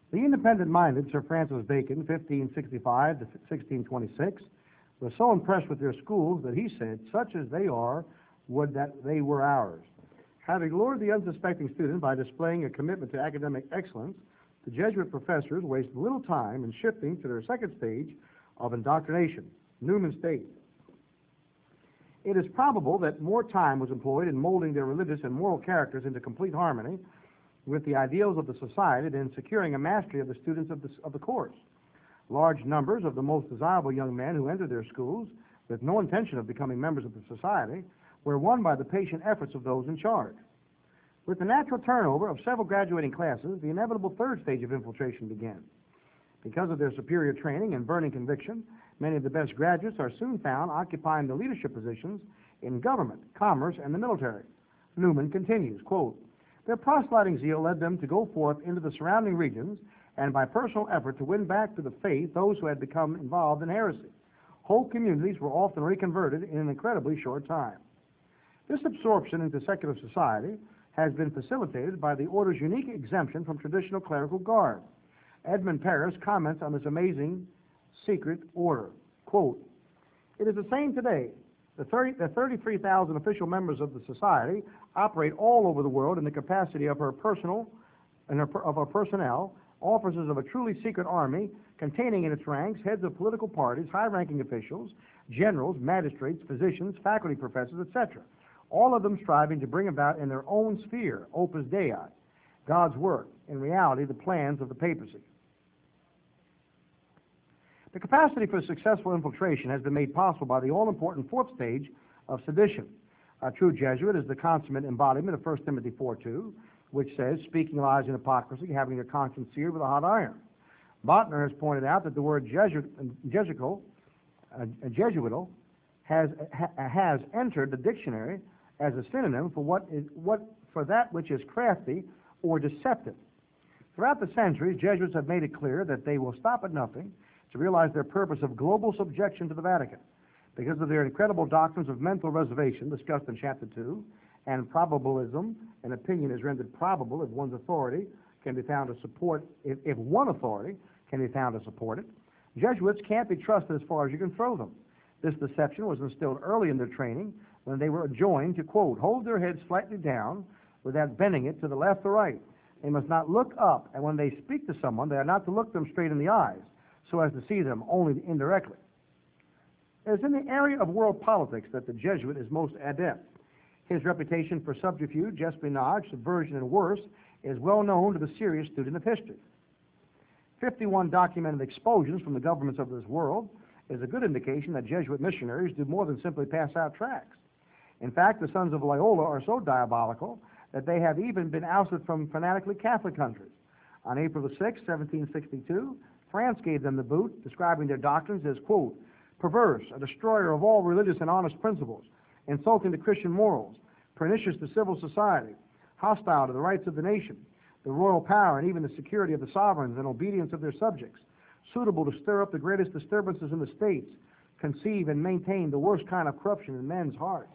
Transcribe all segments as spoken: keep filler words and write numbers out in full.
The independent-minded Sir Francis Bacon, fifteen sixty-five to sixteen twenty-six, was so impressed with their schools that he said, "Such as they are, would that they were ours." Having lured the unsuspecting student by displaying a commitment to academic excellence, the Jesuit professors wasted little time in shifting to their second stage of indoctrination. Newman states, "It is probable that more time was employed in molding their religious and moral characters into complete harmony with the ideals of the society than in securing a mastery of the students of the, of the course. Large numbers of the most desirable young men who entered their schools with no intention of becoming members of the society were won by the patient efforts of those in charge. With the natural turnover of several graduating classes, the inevitable third stage of infiltration began. Because of their superior training and burning conviction, many of the best graduates are soon found occupying the leadership positions in government, commerce, and the military." Newman continues, quote, "Their proselyting zeal led them to go forth into the surrounding regions and by personal effort to win back to the faith those who had become involved in heresy. Whole communities were often reconverted in an incredibly short time. This absorption into secular society has been facilitated by the order's unique exemption from traditional clerical garb. Edmund Paris comments on this amazing secret order. Quote, "It is the same today. The, thirty, the thirty-three thousand official members of the society operate all over the world in the capacity of her personal and her, of her personnel, officers of a truly secret army containing in its ranks heads of political parties, high-ranking officials, generals, magistrates, physicians, faculty professors, et cetera, all of them striving to bring about in their own sphere, opus Dei, God's work, in reality the plans of the papacy. The capacity for successful infiltration has been made possible by the all-important fourth stage of sedition. A true Jesuit is the consummate embodiment of First Timothy four two, which says, speaking lies and hypocrisy, having your conscience seared with a hot iron. Bottner has pointed out that the word Jesuit, Jesuitical, uh, Jesuital has, ha, has entered the dictionary as a synonym for what is what for that which is crafty or deceptive. Throughout the centuries, Jesuits have made it clear that they will stop at nothing to realize their purpose of global subjection to the Vatican. Because of their incredible doctrines of mental reservation discussed in chapter two, and probabilism, an opinion is rendered probable if one's authority can be found to support, if, if one authority can be found to support it, Jesuits can't be trusted as far as you can throw them. This deception was instilled early in their training when they were enjoined to, quote, hold their heads slightly down without bending it to the left or right. They must not look up, and when they speak to someone, they are not to look them straight in the eyes so as to see them only indirectly. It is in the area of world politics that the Jesuit is most adept. His reputation for subterfuge, espionage, subversion, and worse is well known to the serious student of history. fifty-one documented expulsions from the governments of this world is a good indication that Jesuit missionaries do more than simply pass out tracts. In fact, the Sons of Loyola are so diabolical that they have even been ousted from fanatically Catholic countries. On April the sixth, seventeen sixty-two, France gave them the boot, describing their doctrines as, quote, perverse, a destroyer of all religious and honest principles, insulting to Christian morals, pernicious to civil society, hostile to the rights of the nation, the royal power, and even the security of the sovereigns and obedience of their subjects, suitable to stir up the greatest disturbances in the states, conceive and maintain the worst kind of corruption in men's hearts.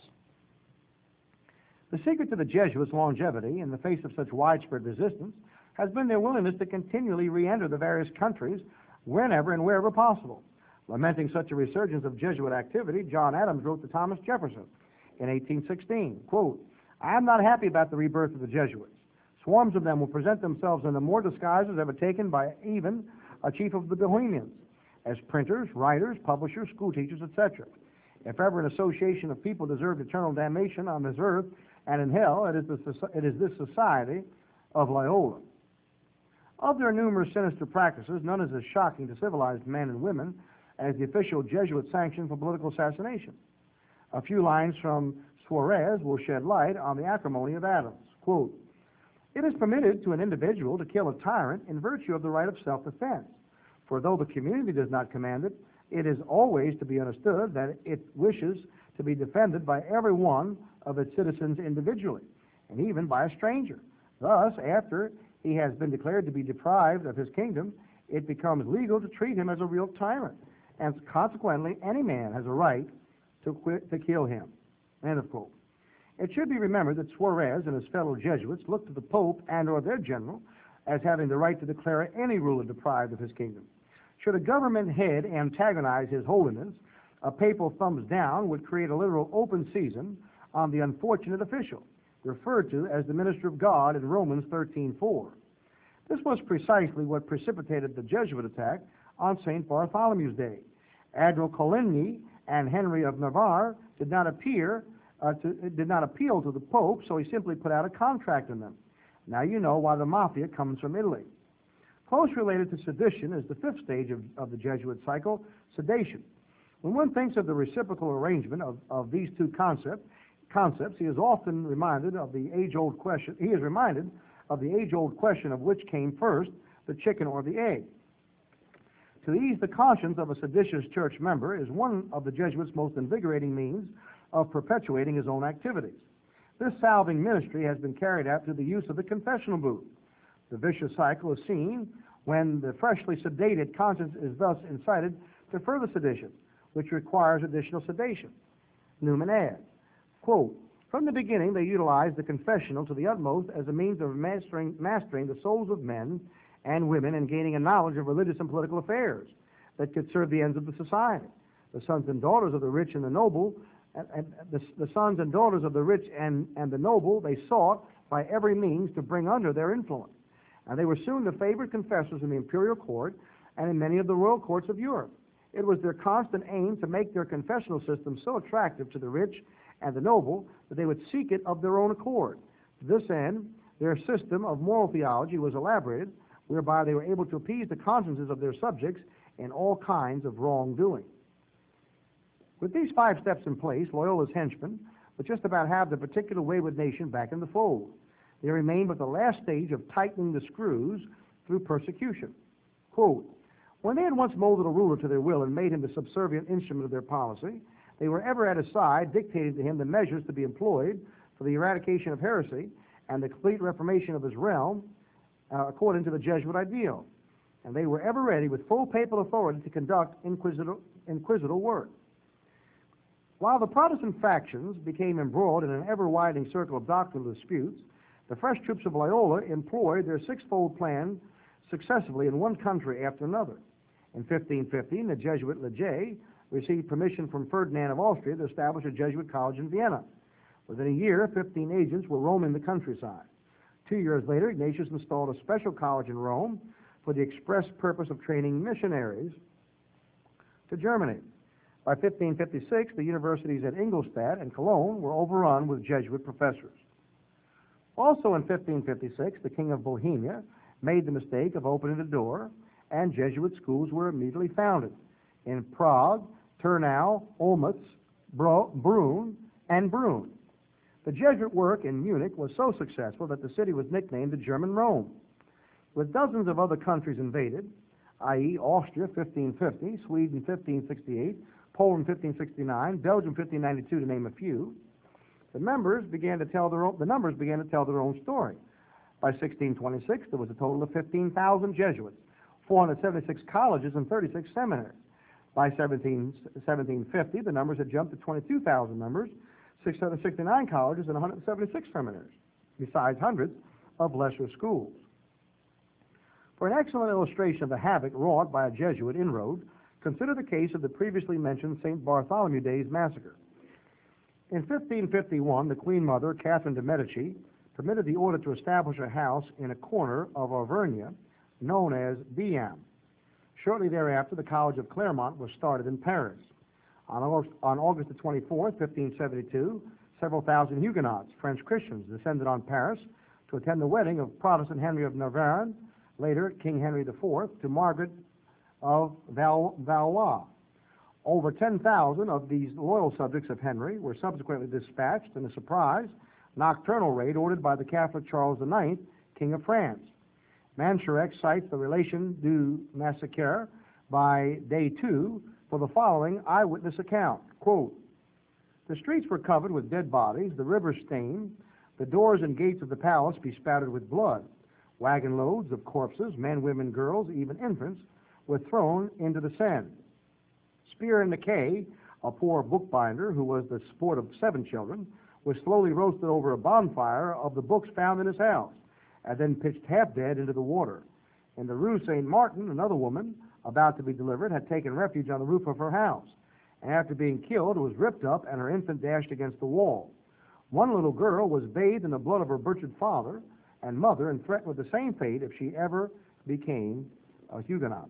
The secret to the Jesuits' longevity in the face of such widespread resistance has been their willingness to continually re-enter the various countries whenever and wherever possible. Lamenting such a resurgence of Jesuit activity, John Adams wrote to Thomas Jefferson in eighteen sixteen, quote, I am not happy about the rebirth of the Jesuits. Swarms of them will present themselves under more disguises ever taken by even a chief of the Bohemians, as printers, writers, publishers, school teachers, et cetera. If ever an association of people deserved eternal damnation on this earth and in hell, it is, the, it is this society of Loyola. Of their numerous sinister practices, none is as shocking to civilized men and women as the official Jesuit sanction for political assassination. A few lines from Suarez will shed light on the acrimony of Adams. Quote, it is permitted to an individual to kill a tyrant in virtue of the right of self-defense, for though the community does not command it, it is always to be understood that it wishes to be defended by every one of its citizens individually, and even by a stranger. Thus, after he has been declared to be deprived of his kingdom, it becomes legal to treat him as a real tyrant, and consequently any man has a right to, quit, to kill him. End of quote. It should be remembered that Suarez and his fellow Jesuits looked to the Pope and or their general as having the right to declare any ruler deprived of his kingdom. Should a government head antagonize his holiness, a papal thumbs down would create a literal open season on the unfortunate official, referred to as the minister of God in Romans thirteen four. This was precisely what precipitated the Jesuit attack on Saint Bartholomew's Day. Admiral Coligny and Henry of Navarre did not appear uh, to, did not appeal to the Pope, so he simply put out a contract on them. Now you know why the mafia comes from Italy. Close related to sedition is the fifth stage of, of the Jesuit cycle, sedation. When one thinks of the reciprocal arrangement of, of these two concept, concepts, he is often reminded of the age-old question. He is reminded of the age-old question of which came first, the chicken or the egg. To ease the conscience of a seditious church member is one of the Jesuits' most invigorating means of perpetuating his own activities. This salving ministry has been carried out through the use of the confessional booth. The vicious cycle is seen when the freshly sedated conscience is thus incited to further sedition, which requires additional sedation. Newman adds, quote, "From the beginning they utilized the confessional to the utmost as a means of mastering, mastering the souls of men and women and gaining a knowledge of religious and political affairs that could serve the ends of the society. The sons and daughters of the rich and the noble, and, and the, the sons and daughters of the rich and, and the noble, they sought by every means to bring under their influence. And they were soon the favored confessors in the imperial court and in many of the royal courts of Europe. It was their constant aim to make their confessional system so attractive to the rich and the noble that they would seek it of their own accord. To this end, their system of moral theology was elaborated, whereby they were able to appease the consciences of their subjects in all kinds of wrongdoing." With these five steps in place, Loyola's henchmen would just about have the particular wayward nation back in the fold. They remained but the last stage of tightening the screws through persecution. Quote, "When they had once molded a ruler to their will and made him the subservient instrument of their policy, they were ever at his side, dictating to him the measures to be employed for the eradication of heresy and the complete reformation of his realm, uh, according to the Jesuit ideal. And they were ever ready with full papal authority to conduct inquisitorial, inquisitorial work. While the Protestant factions became embroiled in an ever-widening circle of doctrinal disputes, the fresh troops of Loyola employed their sixfold plan successively in one country after another. In fifteen fifteen, the Jesuit Leger received permission from Ferdinand of Austria to establish a Jesuit college in Vienna. Within a year, fifteen agents were roaming the countryside. Two years later, Ignatius installed a special college in Rome for the express purpose of training missionaries to Germany. By fifteen fifty-six, the universities at Ingolstadt and Cologne were overrun with Jesuit professors. Also in fifteen fifty-six, the King of Bohemia made the mistake of opening the door, and Jesuit schools were immediately founded in Prague, Turnau, Olmütz, Brunn, and Brunn. The Jesuit work in Munich was so successful that the city was nicknamed the German Rome. With dozens of other countries invaded, that is. Austria fifteen fifty, Sweden fifteen sixty-eight, Poland fifteen sixty-nine, Belgium fifteen ninety-two, to name a few, the members began to tell their own, the numbers began to tell their own story. By sixteen twenty-six, there was a total of fifteen thousand Jesuits, four hundred seventy-six colleges, and thirty-six seminaries. By seventeen fifty, the numbers had jumped to twenty-two thousand members, six hundred sixty-nine colleges, and one hundred seventy-six seminaries, besides hundreds of lesser schools. For an excellent illustration of the havoc wrought by a Jesuit inroad, consider the case of the previously mentioned Saint Bartholomew Day's massacre. In fifteen fifty-one, the Queen Mother, Catherine de' Medici, permitted the order to establish a house in a corner of Auvergne known as Biam. Shortly thereafter, the College of Clermont was started in Paris. On August, on August the twenty-fourth, fifteen seventy-two, several thousand Huguenots, French Christians, descended on Paris to attend the wedding of Protestant Henry of Navarre, later King Henry the Fourth, to Margaret of Val Valois. Over ten thousand of these loyal subjects of Henry were subsequently dispatched in a surprise, nocturnal raid ordered by the Catholic Charles the Ninth, King of France. Manchurek cites the relation du massacre by day two for the following eyewitness account. Quote, "The streets were covered with dead bodies, the rivers stained, the doors and gates of the palace bespattered with blood. Wagon loads of corpses, men, women, girls, even infants, were thrown into the Seine. Spear Mackay, a poor bookbinder who was the sport of seven children, was slowly roasted over a bonfire of the books found in his house, and then pitched half dead into the water. In the Rue Saint Martin, another woman, about to be delivered, had taken refuge on the roof of her house, and after being killed, was ripped up and her infant dashed against the wall. One little girl was bathed in the blood of her butchered father and mother and threatened with the same fate if she ever became a Huguenot.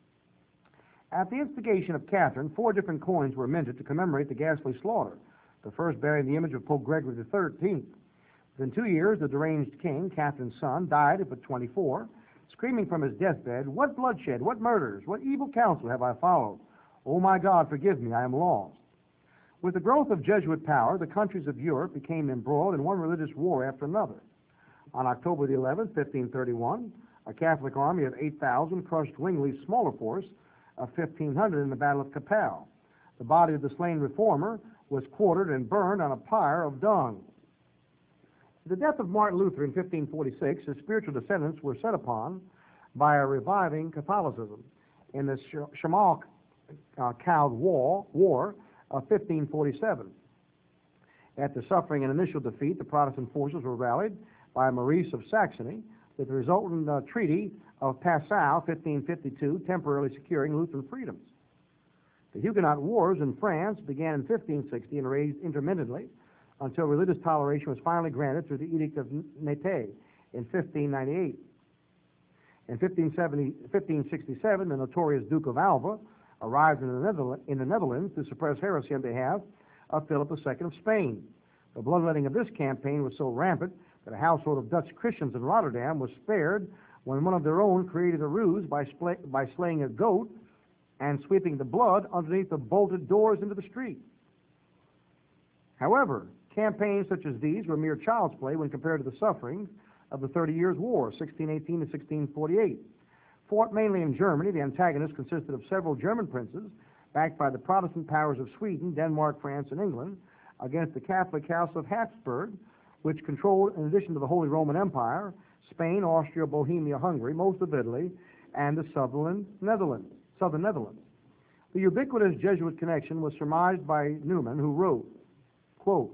At the instigation of Catherine, four different coins were minted to commemorate the ghastly slaughter, the first bearing the image of Pope Gregory the thirteenth. Within two years, the deranged king, Catherine's son, died at but twenty-four, screaming from his deathbed, "What bloodshed, what murders, what evil counsel have I followed? O my God, forgive me, I am lost." With the growth of Jesuit power, the countries of Europe became embroiled in one religious war after another. On October the eleventh, fifteen thirty-one, a Catholic army of eight thousand crushed Zwingli's smaller force of fifteen hundred in the Battle of Cappel. The body of the slain reformer was quartered and burned on a pyre of dung. The death of Martin Luther in fifteen forty-six, his spiritual descendants were set upon by a reviving Catholicism in the Schmalkaldic uh, War, War of fifteen forty-seven. After suffering an initial defeat, the Protestant forces were rallied by Maurice of Saxony, with the resultant uh, Treaty of Passau, fifteen fifty-two, temporarily securing Lutheran freedoms. The Huguenot Wars in France began in fifteen sixty and raged intermittently until religious toleration was finally granted through the Edict of Nantes in fifteen ninety-eight. In fifteen sixty-seven, the notorious Duke of Alva arrived in the, Netherlands, in the Netherlands to suppress heresy on behalf of Philip the Second of Spain. The bloodletting of this campaign was so rampant that a household of Dutch Christians in Rotterdam was spared when one of their own created a ruse by, by slaying a goat and sweeping the blood underneath the bolted doors into the street. However, campaigns such as these were mere child's play when compared to the sufferings of the Thirty Years' War, sixteen eighteen to sixteen forty-eight. Fought mainly in Germany, the antagonists consisted of several German princes, backed by the Protestant powers of Sweden, Denmark, France, and England, against the Catholic House of Habsburg, which controlled, in addition to the Holy Roman Empire, Spain, Austria, Bohemia, Hungary, most of Italy, and the southern Netherlands. Southern Netherlands. The ubiquitous Jesuit connection was surmised by Newman, who wrote, quote,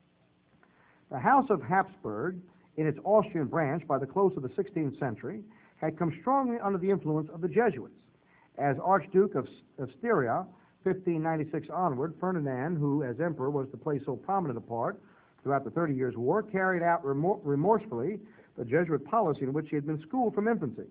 "The House of Habsburg, in its Austrian branch by the close of the sixteenth century, had come strongly under the influence of the Jesuits. As Archduke of, of Styria, fifteen ninety-six onward, Ferdinand, who as emperor was to play so prominent a part throughout the Thirty Years' War, carried out remor remorsefully the Jesuit policy in which he had been schooled from infancy,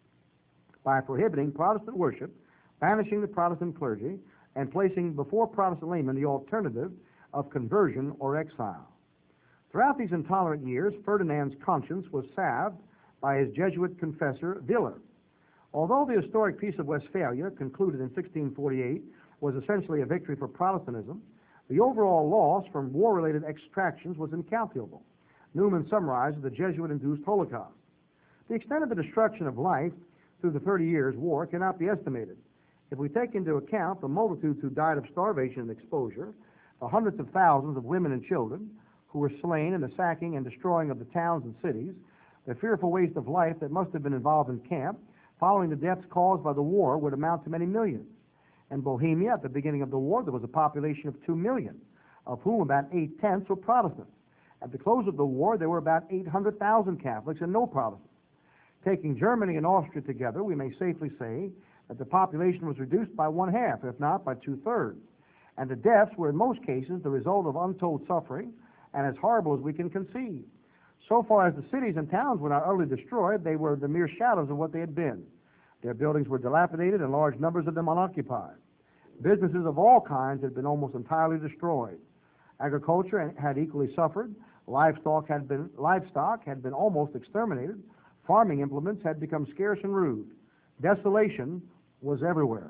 by prohibiting Protestant worship, banishing the Protestant clergy, and placing before Protestant laymen the alternative of conversion or exile. Throughout these intolerant years, Ferdinand's conscience was salved by his Jesuit confessor, Willer. Although the historic Peace of Westphalia, concluded in sixteen forty-eight, was essentially a victory for Protestantism, the overall loss from war-related extractions was incalculable. Newman summarizes the Jesuit-induced Holocaust. The extent of the destruction of life through the Thirty Years' War cannot be estimated. If we take into account the multitudes who died of starvation and exposure, the hundreds of thousands of women and children who were slain in the sacking and destroying of the towns and cities, the fearful waste of life that must have been involved in camp following the deaths caused by the war would amount to many millions. In Bohemia, at the beginning of the war, there was a population of two million, of whom about eight-tenths were Protestants. At the close of the war, there were about eight hundred thousand Catholics and no Protestants. Taking Germany and Austria together, we may safely say that the population was reduced by one half, if not by two-thirds, and the deaths were in most cases the result of untold suffering and as horrible as we can conceive. So far as the cities and towns were not utterly destroyed, they were the mere shadows of what they had been. Their buildings were dilapidated and large numbers of them unoccupied. Businesses of all kinds had been almost entirely destroyed. Agriculture had equally suffered. Livestock had been, livestock had been almost exterminated. Farming implements had become scarce and rude. Desolation was everywhere.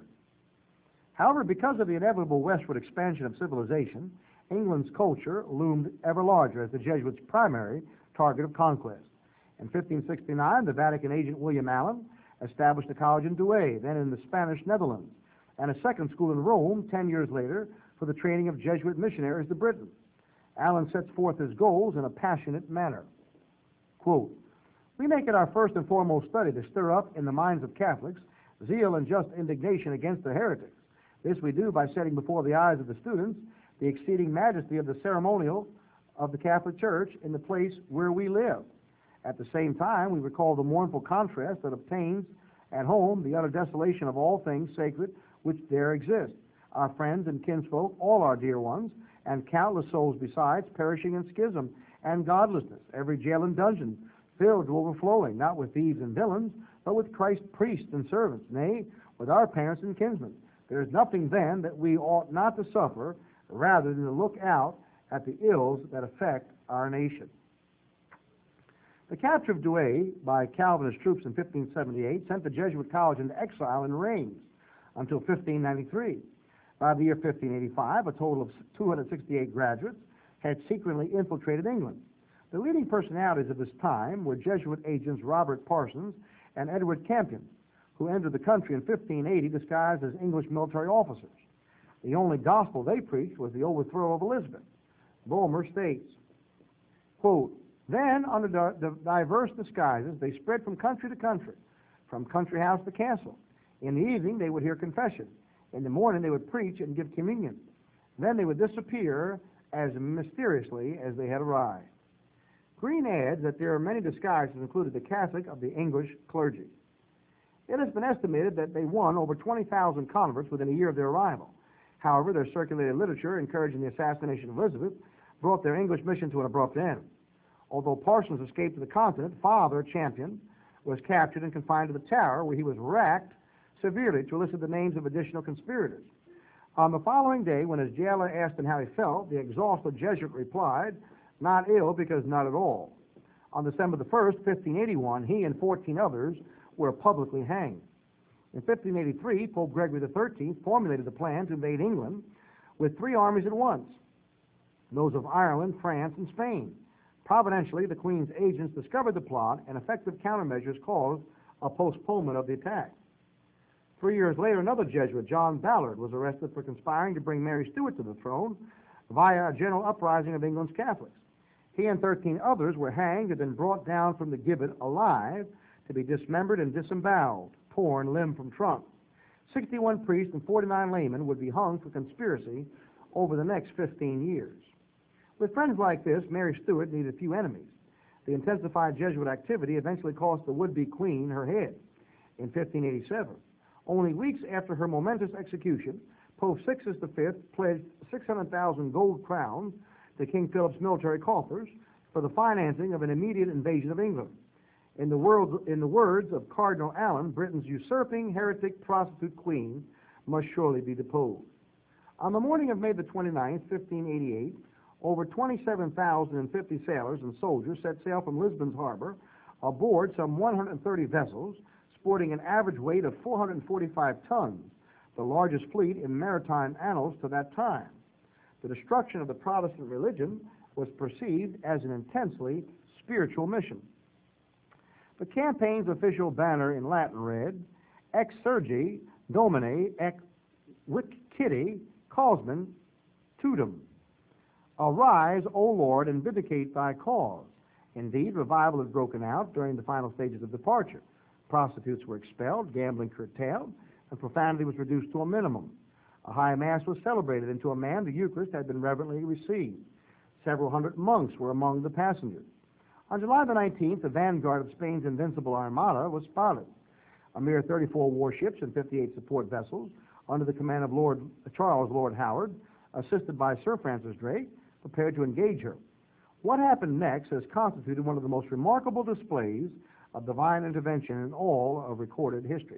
However, because of the inevitable westward expansion of civilization, England's culture loomed ever larger as the Jesuits' primary target of conquest. In fifteen sixty-nine, the Vatican agent William Allen established a college in Douai, then in the Spanish Netherlands, and a second school in Rome ten years later for the training of Jesuit missionaries to Britain. Allen sets forth his goals in a passionate manner. Quote, "We make it our first and foremost study to stir up in the minds of Catholics zeal and just indignation against the heretics. This we do by setting before the eyes of the students the exceeding majesty of the ceremonial of the Catholic Church in the place where we live, At the same time, we recall the mournful contrast that obtains at home the utter desolation of all things sacred which there exist, our friends and kinsfolk, all our dear ones, and countless souls besides, perishing in schism and godlessness, every jail and dungeon filled to overflowing, not with thieves and villains, but with Christ's priests and servants, nay, with our parents and kinsmen. There is nothing then that we ought not to suffer, rather than to look out at the ills that affect our nation. The capture of Douay by Calvinist troops in fifteen seventy-eight sent the Jesuit college into exile in Reims until fifteen ninety-three. By the year fifteen eighty-five, a total of two hundred sixty-eight graduates had secretly infiltrated England. The leading personalities of this time were Jesuit agents Robert Parsons and Edward Campion, who entered the country in fifteen eighty disguised as English military officers. The only gospel they preached was the overthrow of Elizabeth. Bulmer states, quote, "Then, under di- di- diverse disguises, they spread from country to country, from country house to castle. In the evening, they would hear confession. In the morning, they would preach and give communion. Then they would disappear as mysteriously as they had arrived." Green adds that there are many disguises, including the cassock of the English clergy. It has been estimated that they won over twenty thousand converts within a year of their arrival. However, their circulated literature encouraging the assassination of Elizabeth brought their English mission to an abrupt end. Although Parsons escaped to the continent, Father Champion was captured and confined to the Tower, where he was racked severely to elicit the names of additional conspirators. On the following day, when his jailer asked him how he felt, the exhausted Jesuit replied, "Not ill, because not at all." On December the first, fifteen eighty-one, he and fourteen others were publicly hanged. In fifteen eighty-three, Pope Gregory the thirteenth formulated the plan to invade England with three armies at once, those of Ireland, France, and Spain. Providentially, the Queen's agents discovered the plot, and effective countermeasures caused a postponement of the attack. Three years later, another Jesuit, John Ballard, was arrested for conspiring to bring Mary Stuart to the throne via a general uprising of England's Catholics. He and thirteen others were hanged and then brought down from the gibbet alive to be dismembered and disemboweled, torn limb from trunk. sixty-one priests and forty-nine laymen would be hung for conspiracy over the next fifteen years. With friends like this, Mary Stuart needed few enemies. The intensified Jesuit activity eventually cost the would-be queen her head in fifteen eighty-seven. Only weeks after her momentous execution, Pope Sixtus the fifth pledged six hundred thousand gold crowns to King Philip's military coffers for the financing of an immediate invasion of England. In the, world, in the words of Cardinal Allen, Britain's usurping heretic prostitute queen must surely be deposed. On the morning of May the twenty-ninth, fifteen eighty-eight, over twenty-seven thousand fifty sailors and soldiers set sail from Lisbon's harbor aboard some one hundred thirty vessels sporting an average weight of four hundred forty-five tons, the largest fleet in maritime annals to that time. The destruction of the Protestant religion was perceived as an intensely spiritual mission. The campaign's official banner in Latin read, Ex Surgi Domine ex Viciti Causam Tuum. Arise, O Lord, and vindicate thy cause. Indeed, revival had broken out during the final stages of departure. Prostitutes were expelled, gambling curtailed, and profanity was reduced to a minimum. A high mass was celebrated, and to a man the Eucharist had been reverently received. Several hundred monks were among the passengers. On July the nineteenth, the vanguard of Spain's invincible armada was spotted. A mere thirty-four warships and fifty-eight support vessels, under the command of Lord Charles Lord Howard, assisted by Sir Francis Drake, prepared to engage her. What happened next has constituted one of the most remarkable displays of divine intervention in all of recorded history.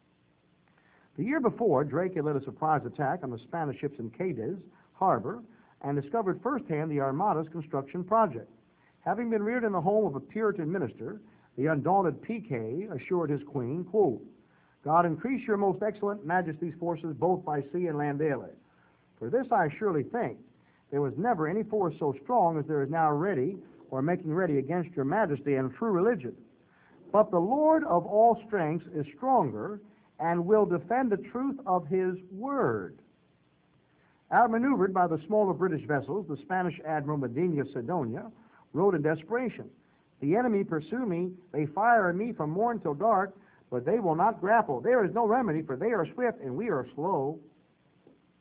The year before, Drake had led a surprise attack on the Spanish ships in Cadiz harbor and discovered firsthand the Armada's construction project. Having been reared in the home of a Puritan minister, the undaunted P K assured his queen, quote, God increase your most excellent majesty's forces both by sea and land daily. For this I surely think, there was never any force so strong as there is now ready or making ready against your majesty and true religion. But the Lord of all strengths is stronger and will defend the truth of his word. Outmaneuvered by the smaller British vessels, the Spanish Admiral Medina Sidonia wrote in desperation, the enemy pursue me, they fire at me from morn till dark, but they will not grapple. There is no remedy, for they are swift and we are slow.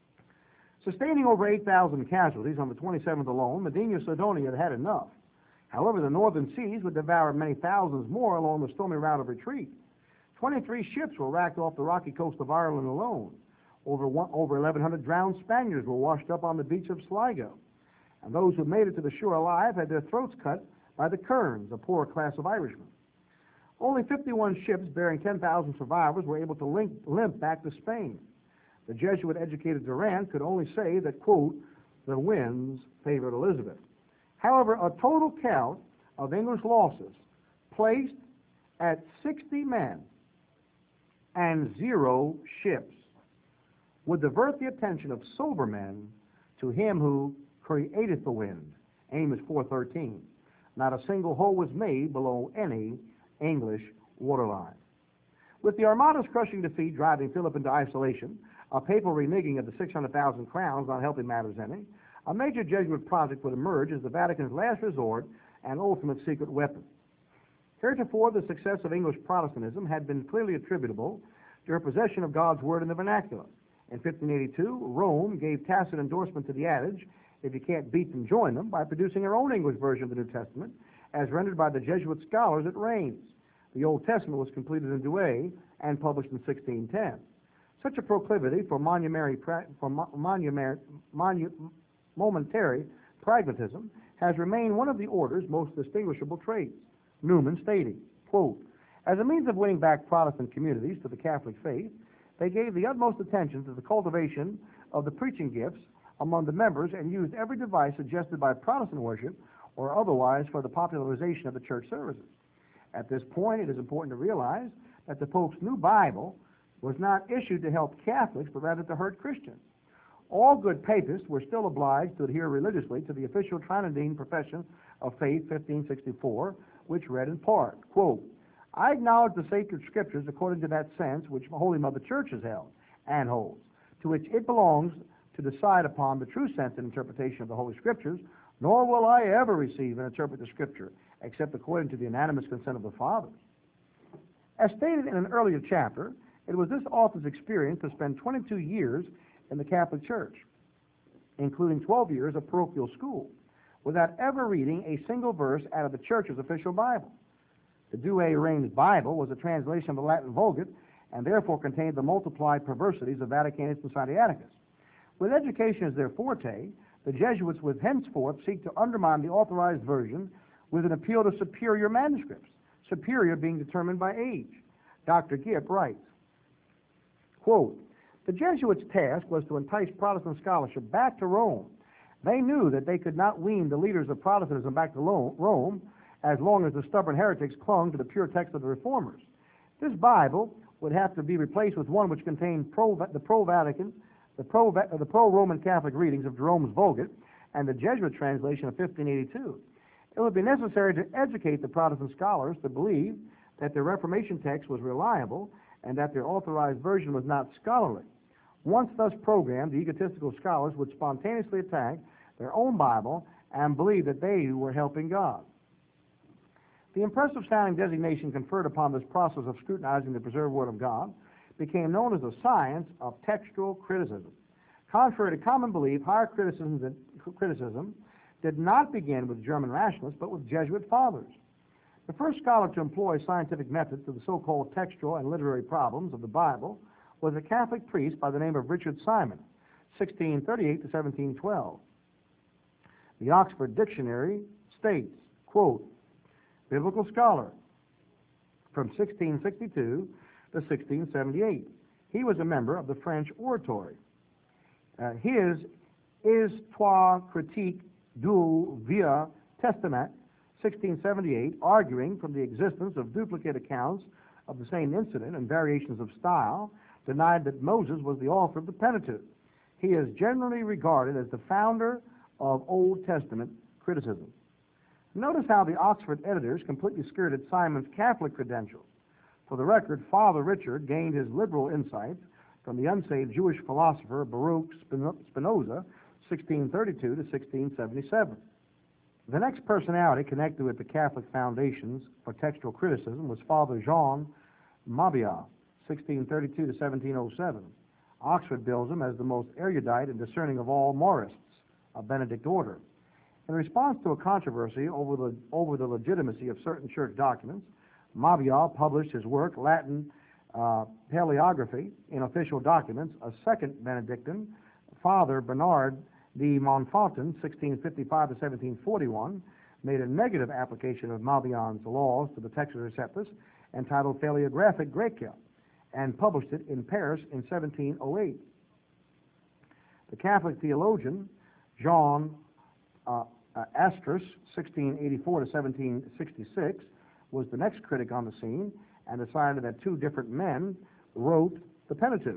Sustaining over eight thousand casualties on the twenty-seventh alone, Medina Sidonia had had enough. However, the northern seas would devour many thousands more along the stormy route of retreat. Twenty-three ships were wrecked off the rocky coast of Ireland alone. Over, one, over eleven hundred drowned Spaniards were washed up on the beach of Sligo. And those who made it to the shore alive had their throats cut by the Kerns, a poor class of Irishmen. Only fifty-one ships bearing ten thousand survivors were able to link, limp back to Spain. The Jesuit-educated Durant could only say that, quote, the winds favored Elizabeth. However, a total count of English losses placed at sixty men and zero ships would divert the attention of sober men to him who createth the wind. Amos four thirteen. Not a single hole was made below any English waterline. With the Armada's crushing defeat driving Philip into isolation, a papal reneging of the six hundred thousand crowns not helping matters any, a major Jesuit project would emerge as the Vatican's last resort and ultimate secret weapon. Heretofore, the success of English Protestantism had been clearly attributable to her possession of God's Word in the vernacular. In fifteen eighty-two, Rome gave tacit endorsement to the adage, if you can't beat them, join them, by producing her own English version of the New Testament, as rendered by the Jesuit scholars at Reims. The Old Testament was completed in Douay and published in sixteen ten. Such a proclivity for, monumentary, for monument, monu, momentary pragmatism has remained one of the order's most distinguishable traits. Newman stating, quote, as a means of winning back Protestant communities to the Catholic faith, they gave the utmost attention to the cultivation of the preaching gifts among the members and used every device suggested by Protestant worship or otherwise for the popularization of the church services. At this point, it is important to realize that the Pope's new Bible was not issued to help Catholics, but rather to hurt Christians. All good papists were still obliged to adhere religiously to the official Trinitarian Profession of Faith, fifteen sixty-four, which read in part, quote, I acknowledge the sacred scriptures according to that sense which Holy Mother Church has held and holds, to which it belongs to decide upon the true sense and interpretation of the Holy Scriptures, nor will I ever receive and interpret the Scripture except according to the unanimous consent of the Fathers. As stated in an earlier chapter, it was this author's experience to spend twenty-two years in the Catholic Church, including twelve years of parochial school, without ever reading a single verse out of the Church's official Bible. The Douay-Rheims Bible was a translation of the Latin Vulgate and therefore contained the multiplied perversities of Vaticanus and Sinaiticus. With education as their forte, the Jesuits would henceforth seek to undermine the authorized version with an appeal to superior manuscripts, superior being determined by age. Doctor Gipp writes, quote, the Jesuits' task was to entice Protestant scholarship back to Rome. They knew that they could not wean the leaders of Protestantism back to Rome as long as the stubborn heretics clung to the pure text of the Reformers. This Bible would have to be replaced with one which contained pro, the pro-Vatican, the pro, the pro-Roman Catholic readings of Jerome's Vulgate and the Jesuit translation of fifteen eighty-two. It would be necessary to educate the Protestant scholars to believe that their Reformation text was reliable and that their authorized version was not scholarly. Once thus programmed, the egotistical scholars would spontaneously attack their own Bible and believe that they were helping God. The impressive sounding designation conferred upon this process of scrutinizing the preserved Word of God became known as the science of textual criticism. Contrary to common belief, higher criticism did, criticism did not begin with German rationalists, but with Jesuit fathers. The first scholar to employ scientific methods to the so-called textual and literary problems of the Bible was a Catholic priest by the name of Richard Simon, sixteen thirty-eight to seventeen twelve. The Oxford Dictionary states, quote, biblical scholar from sixteen sixty-two to sixteen seventy-eight. He was a member of the French Oratory. Uh, his Histoire critique du Vieux Testament, sixteen seventy-eight, arguing from the existence of duplicate accounts of the same incident and variations of style, denied that Moses was the author of the Pentateuch. He is generally regarded as the founder of Old Testament criticism. Notice how the Oxford editors completely skirted Simon's Catholic credentials. For the record, Father Richard gained his liberal insights from the unsaved Jewish philosopher Baruch Spinoza, sixteen thirty-two to sixteen seventy-seven. The next personality connected with the Catholic foundations for textual criticism was Father Jean Mabiat, sixteen thirty-two to seventeen oh seven. Oxford bills him as the most erudite and discerning of all Marists, a Benedict order. In response to a controversy over the, over the legitimacy of certain church documents, Mabial published his work, Latin uh, Paleography, in official documents. A second Benedictine, Father Bernard de Montfontaine, sixteen fifty-five to seventeen forty-one, made a negative application of Mabian's laws to the Textus Receptus, entitled Paleographic Graecia, and published it in Paris in seventeen oh eight. The Catholic theologian Jean uh, uh, Astris, sixteen eighty-four to seventeen sixty-six, was the next critic on the scene and decided that two different men wrote the Pentateuch.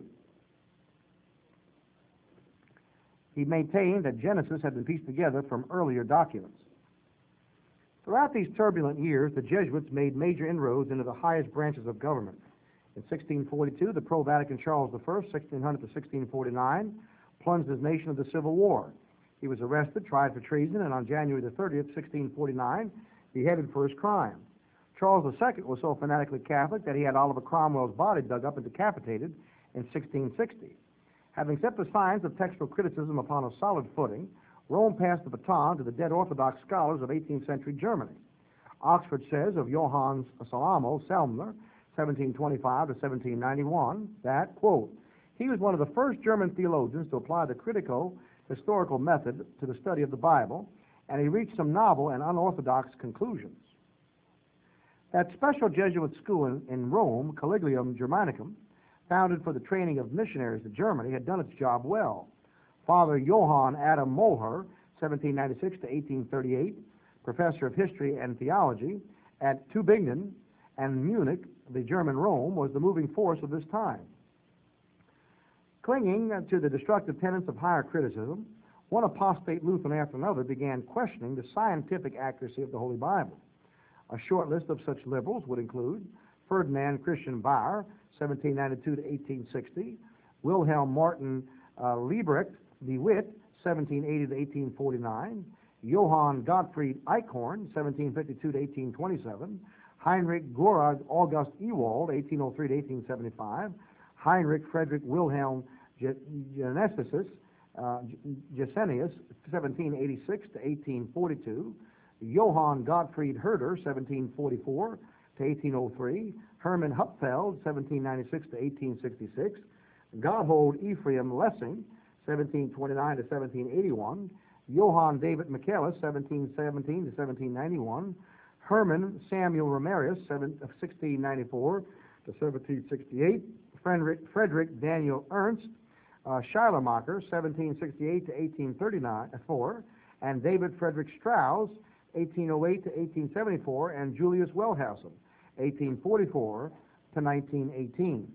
He maintained that Genesis had been pieced together from earlier documents. Throughout these turbulent years, the Jesuits made major inroads into the highest branches of government. In sixteen forty-two, the pro-Vatican Charles the First, sixteen hundred to sixteen forty-nine, plunged his nation into civil war. He was arrested, tried for treason, and on January the thirtieth, sixteen forty-nine, beheaded for his crime. Charles the Second was so fanatically Catholic that he had Oliver Cromwell's body dug up and decapitated in sixteen sixty. Having set the science of textual criticism upon a solid footing, Rome passed the baton to the dead Orthodox scholars of eighteenth century Germany. Oxford says of Johannes Salamo Selmner, seventeen twenty-five to seventeen ninety-one, that, quote, he was one of the first German theologians to apply the critico-historical method to the study of the Bible, and he reached some novel and unorthodox conclusions. That special Jesuit school in, in Rome, Collegium Germanicum, founded for the training of missionaries to Germany, had done its job well. Father Johann Adam Moher, seventeen ninety-six to eighteen thirty-eight, professor of history and theology at Tübingen and Munich, the German Rome, was the moving force of this time. Clinging to the destructive tenets of higher criticism, one apostate Lutheran after another began questioning the scientific accuracy of the Holy Bible. A short list of such liberals would include Ferdinand Christian Bayer, seventeen ninety-two to eighteen sixty, Wilhelm Martin uh, Liebrecht de Witt, seventeen eighty to eighteen forty-nine, Johann Gottfried Eichhorn, seventeen fifty-two to eighteen twenty-seven, Heinrich Georg August Ewald, eighteen oh three to eighteen seventy-five, Heinrich Friedrich Wilhelm Genesius, uh, Gesenius, seventeen eighty-six to eighteen forty-two, Johann Gottfried Herder, seventeen forty-four to eighteen oh three, Hermann Hupfeld, seventeen ninety-six to eighteen sixty-six, Gotthold Ephraim Lessing, seventeen twenty-nine to seventeen eighty-one, Johann David Michaelis, seventeen seventeen to seventeen ninety-one, Hermann Samuel Ramarius, sixteen ninety-four to seventeen sixty-eight, Frederick, Frederick Daniel Ernst, uh, Schleiermacher, seventeen sixty-eight to eighteen thirty-four, and David Frederick Strauss, eighteen oh eight to eighteen seventy-four, and Julius Wellhausen, eighteen forty-four to nineteen eighteen.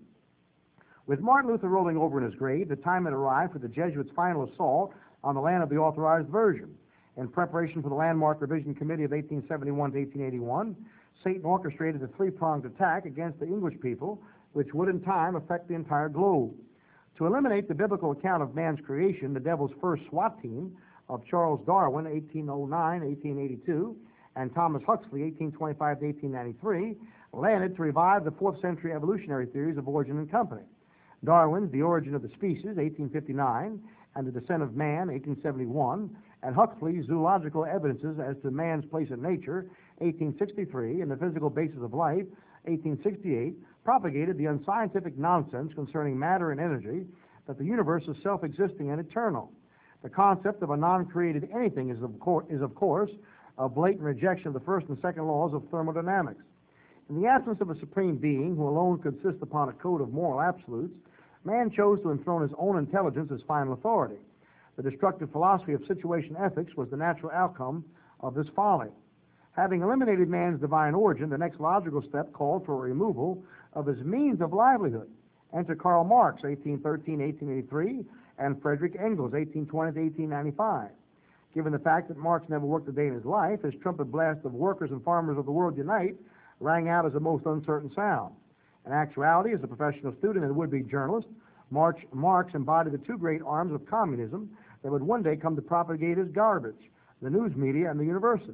With Martin Luther rolling over in his grave, the time had arrived for the Jesuits' final assault on the land of the Authorized Version. In preparation for the Landmark Revision Committee of eighteen seventy-one to eighteen eighty-one, Satan orchestrated a three-pronged attack against the English people, which would in time affect the entire globe. To eliminate the biblical account of man's creation, the devil's first SWAT team of Charles Darwin, eighteen oh nine to eighteen eighty-two, and Thomas Huxley, eighteen twenty-five to eighteen ninety-three, landed to revive the fourth century evolutionary theories of Origin and Company. Darwin's The Origin of the Species, eighteen fifty-nine, and The Descent of Man, eighteen seventy-one, and Huxley's Zoological Evidences as to Man's Place in Nature, eighteen sixty-three, and The Physical Basis of Life, eighteen sixty-eight, propagated the unscientific nonsense concerning matter and energy, that the universe is self-existing and eternal. The concept of a non-created anything is of, course, is, of course, a blatant rejection of the first and second laws of thermodynamics. In the absence of a supreme being who alone could insist upon a code of moral absolutes, man chose to enthrone his own intelligence as final authority. The destructive philosophy of situation ethics was the natural outcome of this folly. Having eliminated man's divine origin, the next logical step called for a removal of his means of livelihood. Enter Karl Marx, eighteen thirteen to eighteen eighty-three, and Frederick Engels, eighteen twenty to eighteen ninety-five. Given the fact that Marx never worked a day in his life, his trumpet blast of workers and farmers of the world unite rang out as a most uncertain sound. In actuality, as a professional student and would-be journalist, Marx, Marx embodied the two great arms of communism that would one day come to propagate as garbage, the news media and the university.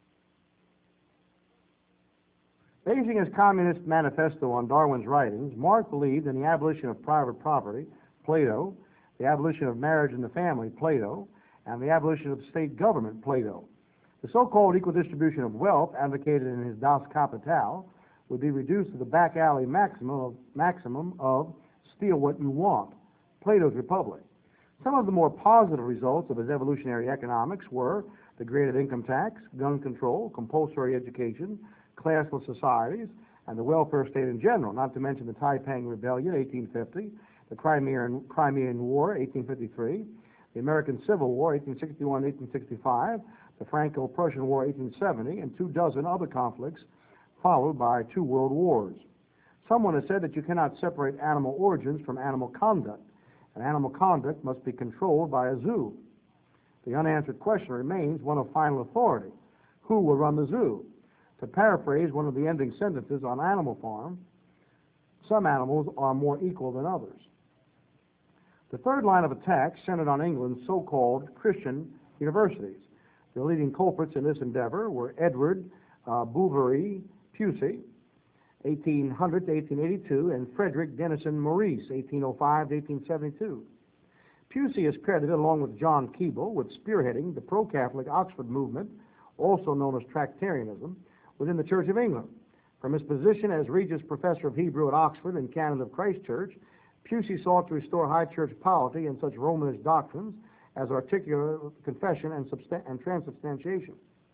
Basing his communist manifesto on Darwin's writings, Marx believed in the abolition of private property, Plato, the abolition of marriage and the family, Plato, and the abolition of state government, Plato. The so-called equal distribution of wealth advocated in his Das Kapital would be reduced to the back alley maximum of, maximum of steal what you want, Plato's Republic. Some of the more positive results of his evolutionary economics were the graded income tax, gun control, compulsory education, classless societies, and the welfare state in general, not to mention the Taiping Rebellion, eighteen fifty, the Crimean, Crimean War, eighteen fifty-three, the American Civil War, eighteen sixty-one to eighteen sixty-five, the Franco-Prussian War, eighteen seventy, and two dozen other conflicts, followed by two world wars. Someone has said that you cannot separate animal origins from animal conduct, and animal conduct must be controlled by a zoo. The unanswered question remains one of final authority. Who will run the zoo? To paraphrase one of the ending sentences on Animal Farm, some animals are more equal than others. The third line of attack centered on England's so-called Christian universities. The leading culprits in this endeavor were Edward uh, Bouverie Pusey, eighteen hundred to eighteen eighty-two, and Frederick Denison Maurice, eighteen oh five to eighteen seventy-two. Pusey is credited, along with John Keble, with spearheading the pro-Catholic Oxford movement, also known as Tractarianism, within the Church of England. From his position as Regius Professor of Hebrew at Oxford and Canon of Christ Church, Pusey sought to restore high church polity and such Romanist doctrines as articular confession and, and transubstantiation.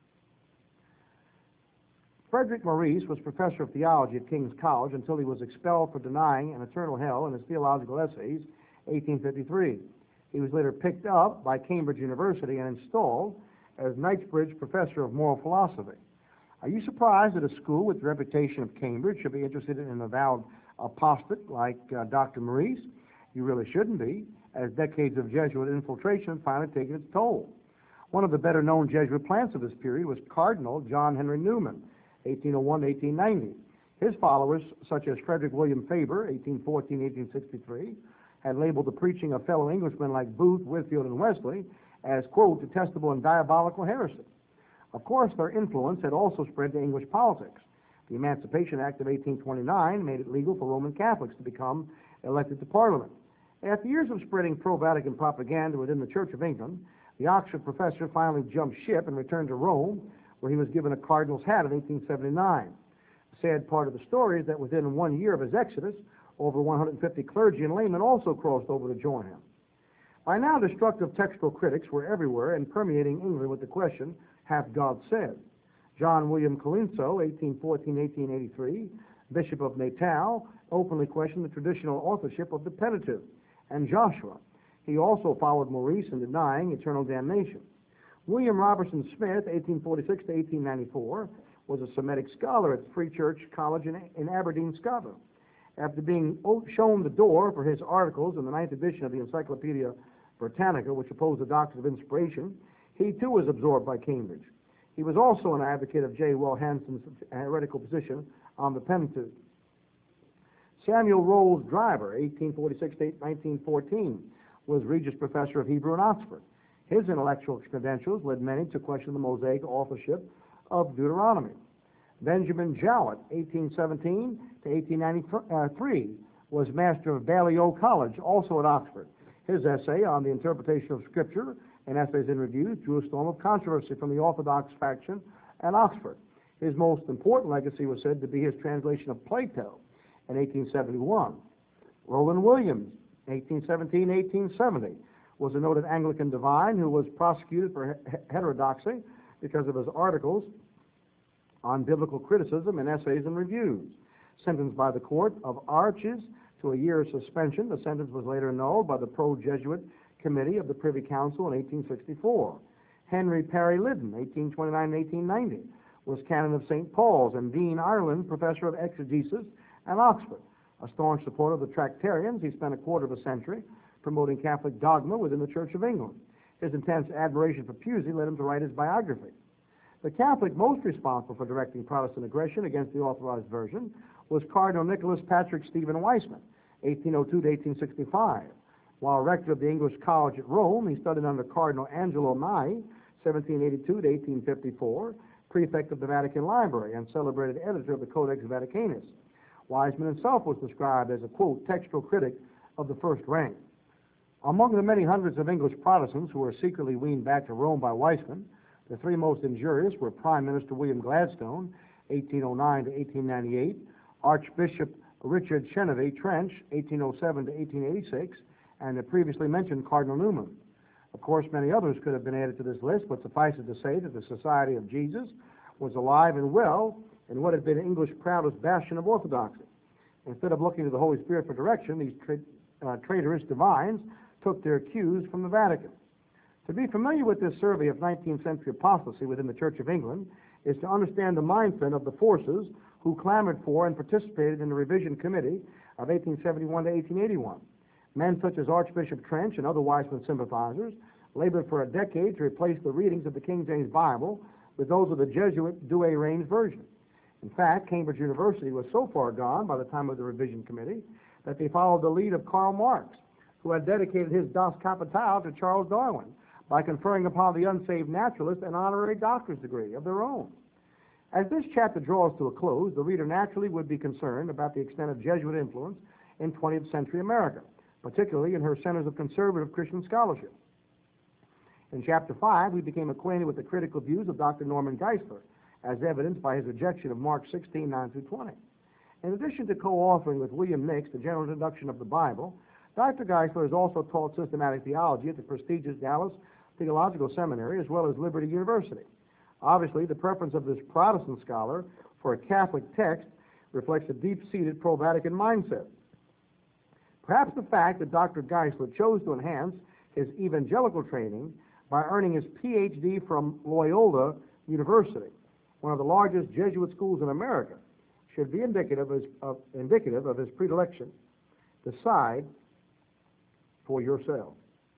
Frederick Maurice was professor of theology at King's College until he was expelled for denying an eternal hell in his theological essays, eighteen fifty-three. He was later picked up by Cambridge University and installed as Knightsbridge Professor of Moral Philosophy. Are you surprised that a school with the reputation of Cambridge should be interested in an avowed apostate like uh, Doctor Maurice? You really shouldn't be, as decades of Jesuit infiltration finally taken its toll. One of the better-known Jesuit plants of this period was Cardinal John Henry Newman, eighteen oh one to eighteen ninety. His followers, such as Frederick William Faber, eighteen fourteen to eighteen sixty-three, had labeled the preaching of fellow Englishmen like Booth, Whitefield, and Wesley as, quote, detestable and diabolical heresy. Of course, their influence had also spread to English politics. The Emancipation Act of eighteen twenty-nine made it legal for Roman Catholics to become elected to Parliament. After years of spreading pro-Vatican propaganda within the Church of England, the Oxford professor finally jumped ship and returned to Rome, where he was given a cardinal's hat in eighteen seventy-nine. The sad part of the story is that within one year of his exodus, over one hundred fifty clergy and laymen also crossed over to join him. By now, destructive textual critics were everywhere and permeating England with the question, hath God said? John William Colenso, eighteen fourteen to eighteen eighty-three, Bishop of Natal, openly questioned the traditional authorship of the Pentateuch and Joshua. He also followed Maurice in denying eternal damnation. William Robertson Smith, eighteen forty-six to eighteen ninety-four, was a Semitic scholar at Free Church College in, in Aberdeen, Scotland. After being shown the door for his articles in the ninth edition of the Encyclopedia Britannica, which opposed the doctrine of inspiration, he too was absorbed by Cambridge. He was also an advocate of J. Well Hanson's heretical position on the Pentateuch. Samuel Rolls Driver, eighteen forty-six to nineteen fourteen, was Regius Professor of Hebrew in Oxford. His intellectual credentials led many to question the Mosaic authorship of Deuteronomy. Benjamin Jowett, eighteen seventeen to eighteen ninety-three, was master of Balliol College, also at Oxford. His essay on the interpretation of Scripture and Essays and Reviews drew a storm of controversy from the Orthodox faction at Oxford. His most important legacy was said to be his translation of Plato in eighteen seventy-one. Roland Williams, eighteen seventeen to eighteen seventy, was a noted Anglican divine who was prosecuted for heterodoxy because of his articles on biblical criticism and Essays and Reviews. Sentenced by the Court of Arches to a year's suspension, the sentence was later annulled by the pro-Jesuit Committee of the Privy Council in eighteen sixty-four. Henry Parry Liddon, eighteen twenty-nine to eighteen ninety, was canon of Saint Paul's and Dean Ireland Professor of Exegesis at Oxford. A staunch supporter of the Tractarians, he spent a quarter of a century promoting Catholic dogma within the Church of England. His intense admiration for Pusey led him to write his biography. The Catholic most responsible for directing Protestant aggression against the Authorized Version was Cardinal Nicholas Patrick Stephen Weissman, eighteen oh two to eighteen sixty-five. While rector of the English College at Rome, he studied under Cardinal Angelo Mai, seventeen eighty-two to eighteen fifty-four, prefect of the Vatican Library and celebrated editor of the Codex Vaticanus. Weissman himself was described as a, quote, textual critic of the first rank. Among the many hundreds of English Protestants who were secretly weaned back to Rome by Weismann, the three most injurious were Prime Minister William Gladstone, eighteen oh nine to eighteen ninety-eight, Archbishop Richard Chenevix Trench, eighteen oh seven to eighteen eighty-six, and the previously mentioned Cardinal Newman. Of course, many others could have been added to this list, but suffice it to say that the Society of Jesus was alive and well in what had been English proudest bastion of orthodoxy. Instead of looking to the Holy Spirit for direction, these tra uh, traitorous divines took their cues from the Vatican. To be familiar with this survey of nineteenth century apostasy within the Church of England is to understand the mindset of the forces who clamored for and participated in the Revision Committee of eighteen seventy-one to eighteen eighty-one. Men such as Archbishop Trench and other Weismann sympathizers labored for a decade to replace the readings of the King James Bible with those of the Jesuit Douay-Rheims version. In fact, Cambridge University was so far gone by the time of the Revision Committee that they followed the lead of Karl Marx, who had dedicated his Das Kapital to Charles Darwin by conferring upon the unsaved naturalist an honorary doctor's degree of their own. As this chapter draws to a close, the reader naturally would be concerned about the extent of Jesuit influence in twentieth century America, particularly in her centers of conservative Christian scholarship. In Chapter five, we became acquainted with the critical views of Doctor Norman Geisler, as evidenced by his rejection of Mark sixteen, nine through twenty. In addition to co-authoring with William Nix the General Introduction of the Bible, Doctor Geisler has also taught systematic theology at the prestigious Dallas Theological Seminary as well as Liberty University. Obviously, the preference of this Protestant scholar for a Catholic text reflects a deep-seated pro-Vatican mindset. Perhaps the fact that Doctor Geisler chose to enhance his evangelical training by earning his P H D from Loyola University, one of the largest Jesuit schools in America, should be indicative of his, of, indicative of his predilection. Decide for yourself.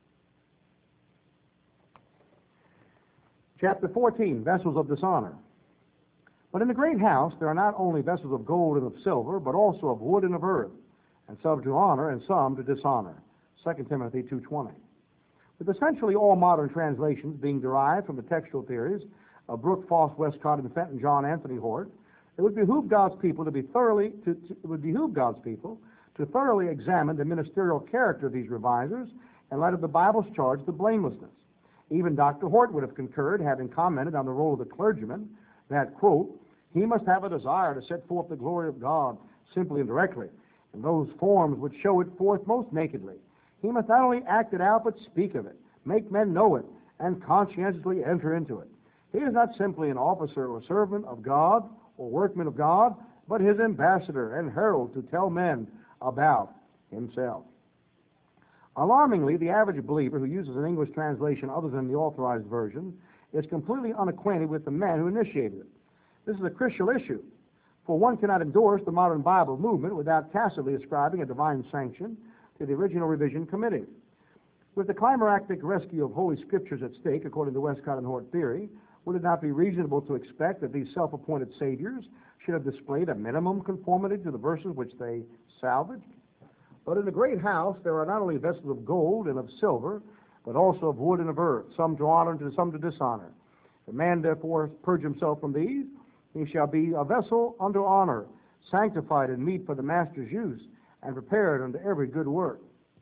Chapter fourteen, Vessels of Dishonor. But in the great house there are not only vessels of gold and of silver, but also of wood and of earth, and some to honor and some to dishonor. Second Timothy two twenty. With essentially all modern translations being derived from the textual theories of Brooke, Foss, Westcott, and Fenton John Anthony Hort, it would behoove God's people to be thoroughly to, to, it would behoove God's people to thoroughly examine the ministerial character of these revisers in light of the Bible's charge to blamelessness. Even Doctor Hort would have concurred, having commented on the role of the clergyman, that, quote, he must have a desire to set forth the glory of God simply and directly, in those forms which show it forth most nakedly. He must not only act it out, but speak of it, make men know it, and conscientiously enter into it. He is not simply an officer or servant of God or workman of God, but his ambassador and herald to tell men about himself. Alarmingly, the average believer who uses an English translation other than the authorized version is completely unacquainted with the men who initiated it. This is a crucial issue, for one cannot endorse the modern Bible movement without tacitly ascribing a divine sanction to the original Revision Committee. With the climactic rescue of Holy Scriptures at stake, according to Westcott and Hort theory, would it not be reasonable to expect that these self-appointed saviors should have displayed a minimum conformity to the verses which they salvaged? But in the great house there are not only vessels of gold and of silver, but also of wood and of earth, some to honor and some to dishonor. If a man therefore purge himself from these, he shall be a vessel unto honor, sanctified and meet for the master's use, and prepared unto every good work.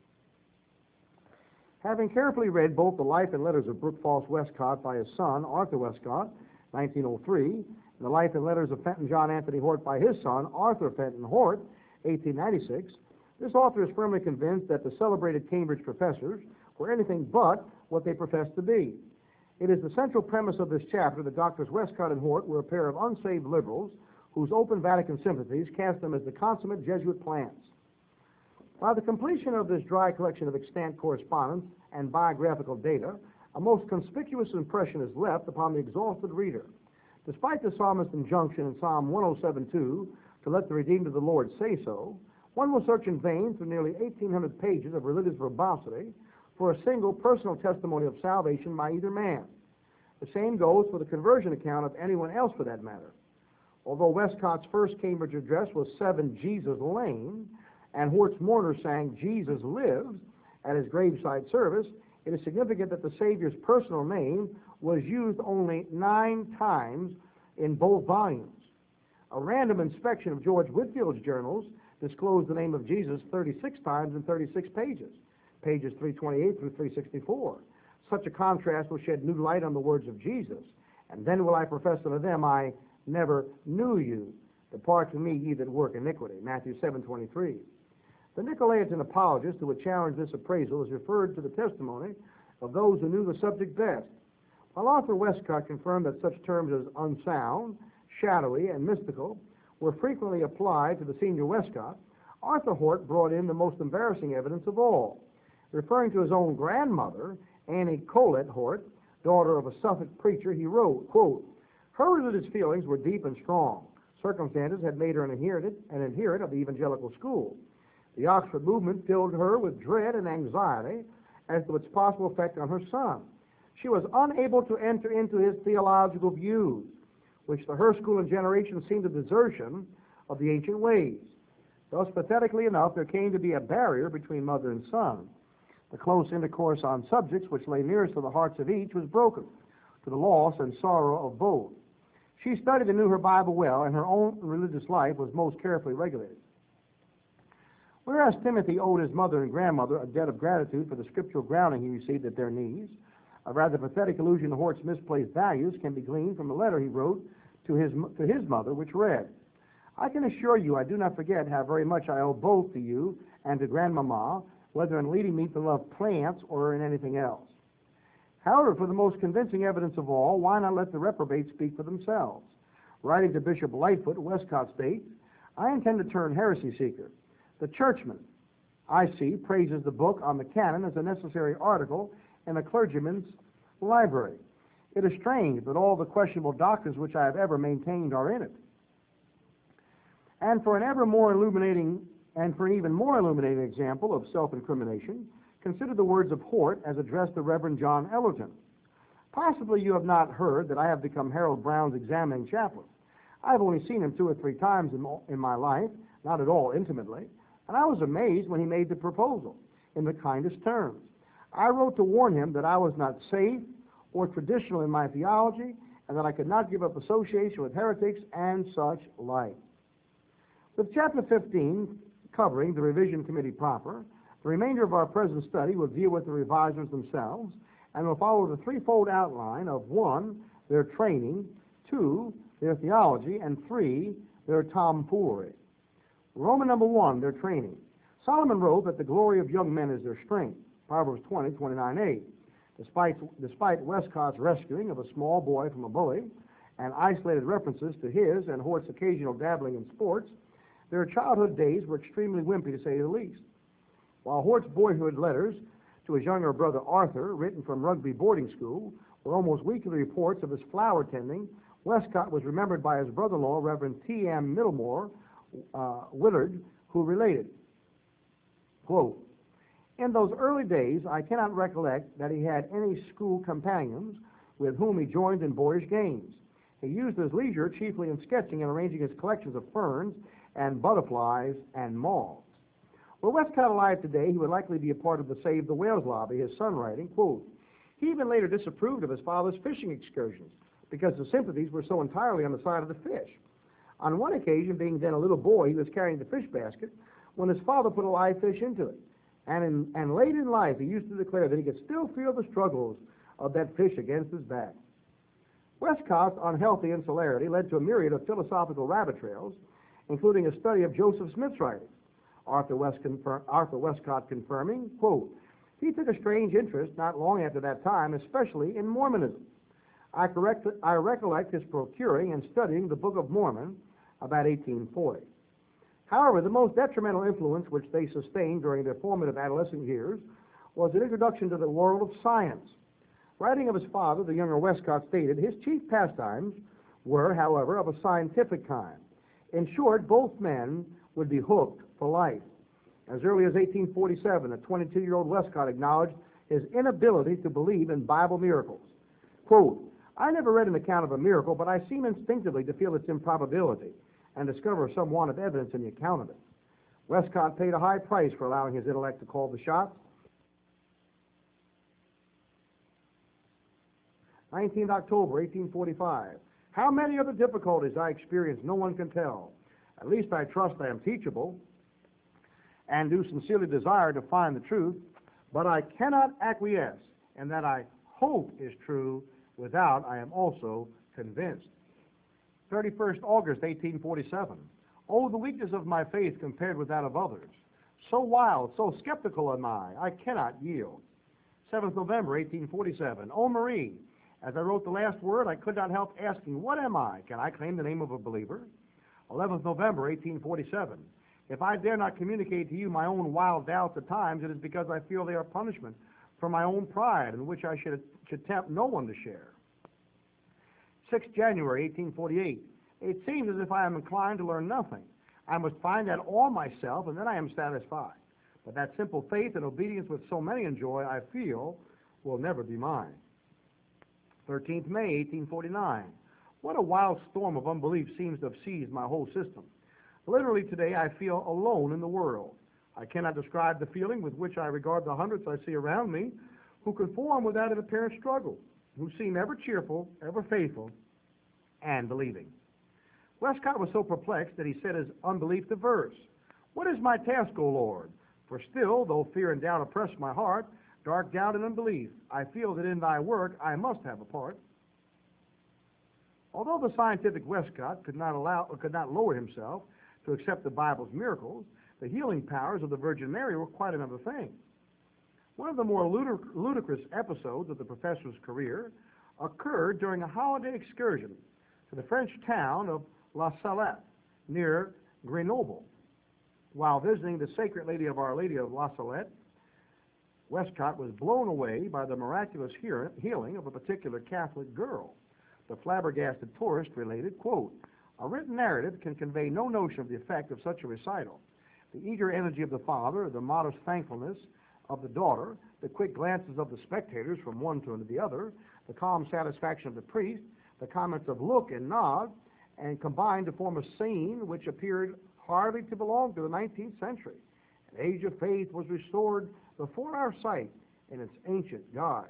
Having carefully read both the life and letters of Brooke Foss Westcott by his son, Arthur Westcott, nineteen oh three, and the life and letters of Fenton John Anthony Hort by his son, Arthur Fenton Hort, eighteen ninety-six, this author is firmly convinced that the celebrated Cambridge professors were anything but what they professed to be. It is the central premise of this chapter that Doctors Westcott and Hort were a pair of unsaved liberals whose open Vatican sympathies cast them as the consummate Jesuit plants. By the completion of this dry collection of extant correspondence and biographical data, a most conspicuous impression is left upon the exhausted reader. Despite the psalmist's injunction in Psalm one oh seven two to let the redeemed of the Lord say so, one will search in vain through nearly eighteen hundred pages of religious verbosity for a single personal testimony of salvation by either man. The same goes for the conversion account of anyone else for that matter. Although Westcott's first Cambridge address was seven Jesus Lane, and Hort's mourners sang Jesus Lives at his graveside service, it is significant that the Savior's personal name was used only nine times in both volumes. A random inspection of George Whitfield's journals disclosed the name of Jesus thirty-six times in thirty-six pages. pages three twenty-eight through three sixty-four. Such a contrast will shed new light on the words of Jesus. And then will I profess unto them, I never knew you. Depart from me, ye that work iniquity. Matthew seven twenty-three. The Nicolaitan apologist who would challenge this appraisal is referred to the testimony of those who knew the subject best. While Arthur Westcott confirmed that such terms as unsound, shadowy, and mystical were frequently applied to the senior Westcott, Arthur Hort brought in the most embarrassing evidence of all. Referring to his own grandmother, Annie Colette Hort, daughter of a Suffolk preacher, he wrote, quote, her religious feelings were deep and strong. Circumstances had made her an adherent, an adherent of the evangelical school. The Oxford movement filled her with dread and anxiety as to its possible effect on her son. She was unable to enter into his theological views, which to her school and generation seemed a desertion of the ancient ways. Thus, pathetically enough, there came to be a barrier between mother and son. The close intercourse on subjects which lay nearest to the hearts of each was broken, to the loss and sorrow of both. She studied and knew her Bible well, and her own religious life was most carefully regulated. Whereas Timothy owed his mother and grandmother a debt of gratitude for the scriptural grounding he received at their knees, a rather pathetic allusion to Hort's misplaced values can be gleaned from the letter he wrote to his, to his mother, which read, I can assure you I do not forget how very much I owe both to you and to Grandmama, whether in leading me to love plants or in anything else. However, for the most convincing evidence of all, why not let the reprobates speak for themselves? Writing to Bishop Lightfoot, Westcott states, I intend to turn heresy seeker. The churchman, I see, praises the book on the canon as a necessary article in a clergyman's library. It is strange that all the questionable doctrines which I have ever maintained are in it. And for an ever more illuminating, and for an even more illuminating example of self-incrimination, consider the words of Hort as addressed to Reverend John Ellerton. Possibly you have not heard that I have become Harold Brown's examining chaplain. I have only seen him two or three times in, in my life, not at all intimately, and I was amazed when he made the proposal in the kindest terms. I wrote to warn him that I was not safe or traditional in my theology, and that I could not give up association with heretics and such like. With chapter fifteen covering the revision committee proper, the remainder of our present study will deal with the revisers themselves, and will follow the threefold outline of one, their training, two, their theology, and three, their tomfoolery. Roman number one, their training. Solomon wrote that the glory of young men is their strength, Proverbs twenty, twenty-nine, eight. Despite, despite Westcott's rescuing of a small boy from a bully and isolated references to his and Hort's occasional dabbling in sports, their childhood days were extremely wimpy, to say the least. While Hort's boyhood letters to his younger brother Arthur, written from Rugby boarding school, were almost weekly reports of his flower tending, Westcott was remembered by his brother-in-law, Reverend T M Middlemore uh, Willard, who related, quote, in those early days, I cannot recollect that he had any school companions with whom he joined in boyish games. He used his leisure chiefly in sketching and arranging his collections of ferns and butterflies and moths. Were Westcott alive today, he would likely be a part of the Save the Whales lobby, his son writing, quote, he even later disapproved of his father's fishing excursions because the sympathies were so entirely on the side of the fish. On one occasion, being then a little boy, he was carrying the fish basket when his father put a live fish into it. And, in, and late in life, he used to declare that he could still feel the struggles of that fish against his back. Westcott's unhealthy insularity led to a myriad of philosophical rabbit trails, including a study of Joseph Smith's writings. Arthur, West confirm, Arthur Westcott confirming, quote, he took a strange interest not long after that time, especially in Mormonism. I, correct, I recollect his procuring and studying the Book of Mormon about eighteen forty. However, the most detrimental influence which they sustained during their formative adolescent years was an introduction to the world of science. Writing of his father, the younger Westcott stated, his chief pastimes were, however, of a scientific kind. In short, both men would be hooked for life. As early as eighteen forty-seven, a twenty-two-year-old Westcott acknowledged his inability to believe in Bible miracles. Quote, I never read an account of a miracle, but I seem instinctively to feel its improbability and discover some want of evidence in the account of it. Westcott paid a high price for allowing his intellect to call the shots. nineteenth October, eighteen forty-five. How many of the difficulties I experienced no one can tell. At least I trust I am teachable and do sincerely desire to find the truth, But I cannot acquiesce, and that I hope is true without I am also convinced. thirty-first August eighteen forty-seven. Oh, the weakness of my faith compared with that of others. So wild, so skeptical am I, I cannot yield. seventh November eighteen forty-seven. Oh, Marie, as I wrote the last word, I could not help asking, what am I? Can I claim the name of a believer? eleventh November eighteen forty-seven. If I dare not communicate to you my own wild doubts at times, it is because I feel they are punishment for my own pride, in which I should, should tempt no one to share. sixth January eighteen forty-eight. It seems as if I am inclined to learn nothing. I must find that all myself, and then I am satisfied. But that simple faith and obedience which so many enjoy, I feel, will never be mine. thirteenth May eighteen forty-nine. What a wild storm of unbelief seems to have seized my whole system. Literally today I feel alone in the world. I cannot describe the feeling with which I regard the hundreds I see around me who conform without an apparent struggle, who seem ever cheerful, ever faithful, and believing. Westcott was so perplexed that he set his unbelief to verse. What is my task, O Lord? For still, though fear and doubt oppress my heart, dark doubt and unbelief, I feel that in thy work I must have a part. Although the scientific Westcott could not allow, could not lower himself to accept the Bible's miracles, the healing powers of the Virgin Mary were quite another thing. One of the more ludic- ludicrous episodes of the professor's career occurred during a holiday excursion to the French town of La Salette, near Grenoble. While visiting the Sacred Lady of Our Lady of La Salette, Westcott was blown away by the miraculous hear- healing of a particular Catholic girl. The flabbergasted tourist related, quote, a written narrative can convey no notion of the effect of such a recital. The eager energy of the father, the modest thankfulness of the daughter, the quick glances of the spectators from one to the other, the calm satisfaction of the priest, the comments of look and nod, and combined to form a scene which appeared hardly to belong to the nineteenth century. An age of faith was restored before our sight in its ancient guise.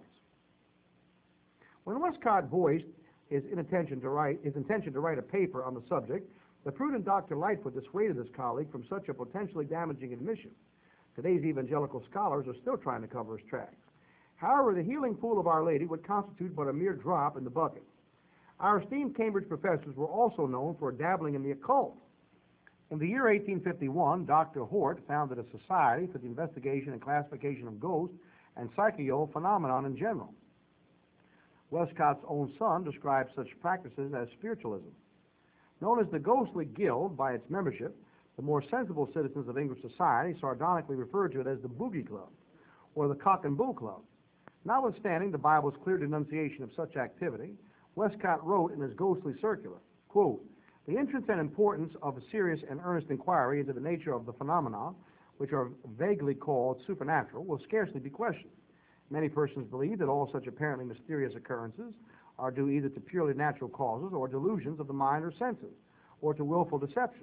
When Westcott voiced his intention to write his intention to write a paper on the subject, the prudent Doctor Lightfoot dissuaded his colleague from such a potentially damaging admission. Today's evangelical scholars are still trying to cover his tracks. However, the healing pool of Our Lady would constitute but a mere drop in the bucket. Our esteemed Cambridge professors were also known for dabbling in the occult. In the year eighteen fifty-one, Doctor Hort founded a society for the investigation and classification of ghosts and psychical phenomenon in general. Westcott's own son describes such practices as spiritualism. Known as the Ghostly Guild by its membership, the more sensible citizens of English society sardonically referred to it as the Boogie Club or the Cock and Bull Club. Notwithstanding the Bible's clear denunciation of such activity, Westcott wrote in his ghostly circular, quote, the entrance and importance of a serious and earnest inquiry into the nature of the phenomena, which are vaguely called supernatural, will scarcely be questioned. Many persons believe that all such apparently mysterious occurrences are due either to purely natural causes or delusions of the mind or senses, or to willful deception.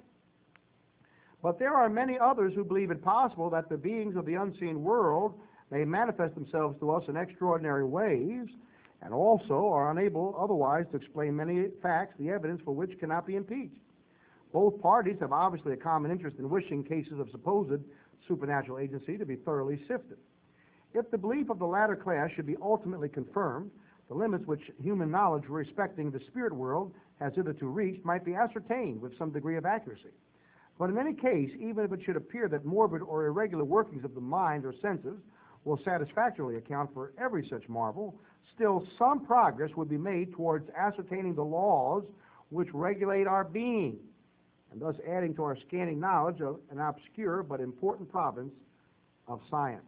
But there are many others who believe it possible that the beings of the unseen world may manifest themselves to us in extraordinary ways, and also are unable otherwise to explain many facts, the evidence for which cannot be impeached. Both parties have obviously a common interest in wishing cases of supposed supernatural agency to be thoroughly sifted. If the belief of the latter class should be ultimately confirmed, the limits which human knowledge respecting the spirit world has hitherto reached might be ascertained with some degree of accuracy. But in any case, even if it should appear that morbid or irregular workings of the mind or senses will satisfactorily account for every such marvel, still some progress would be made towards ascertaining the laws which regulate our being, and thus adding to our scanty knowledge of an obscure but important province of science.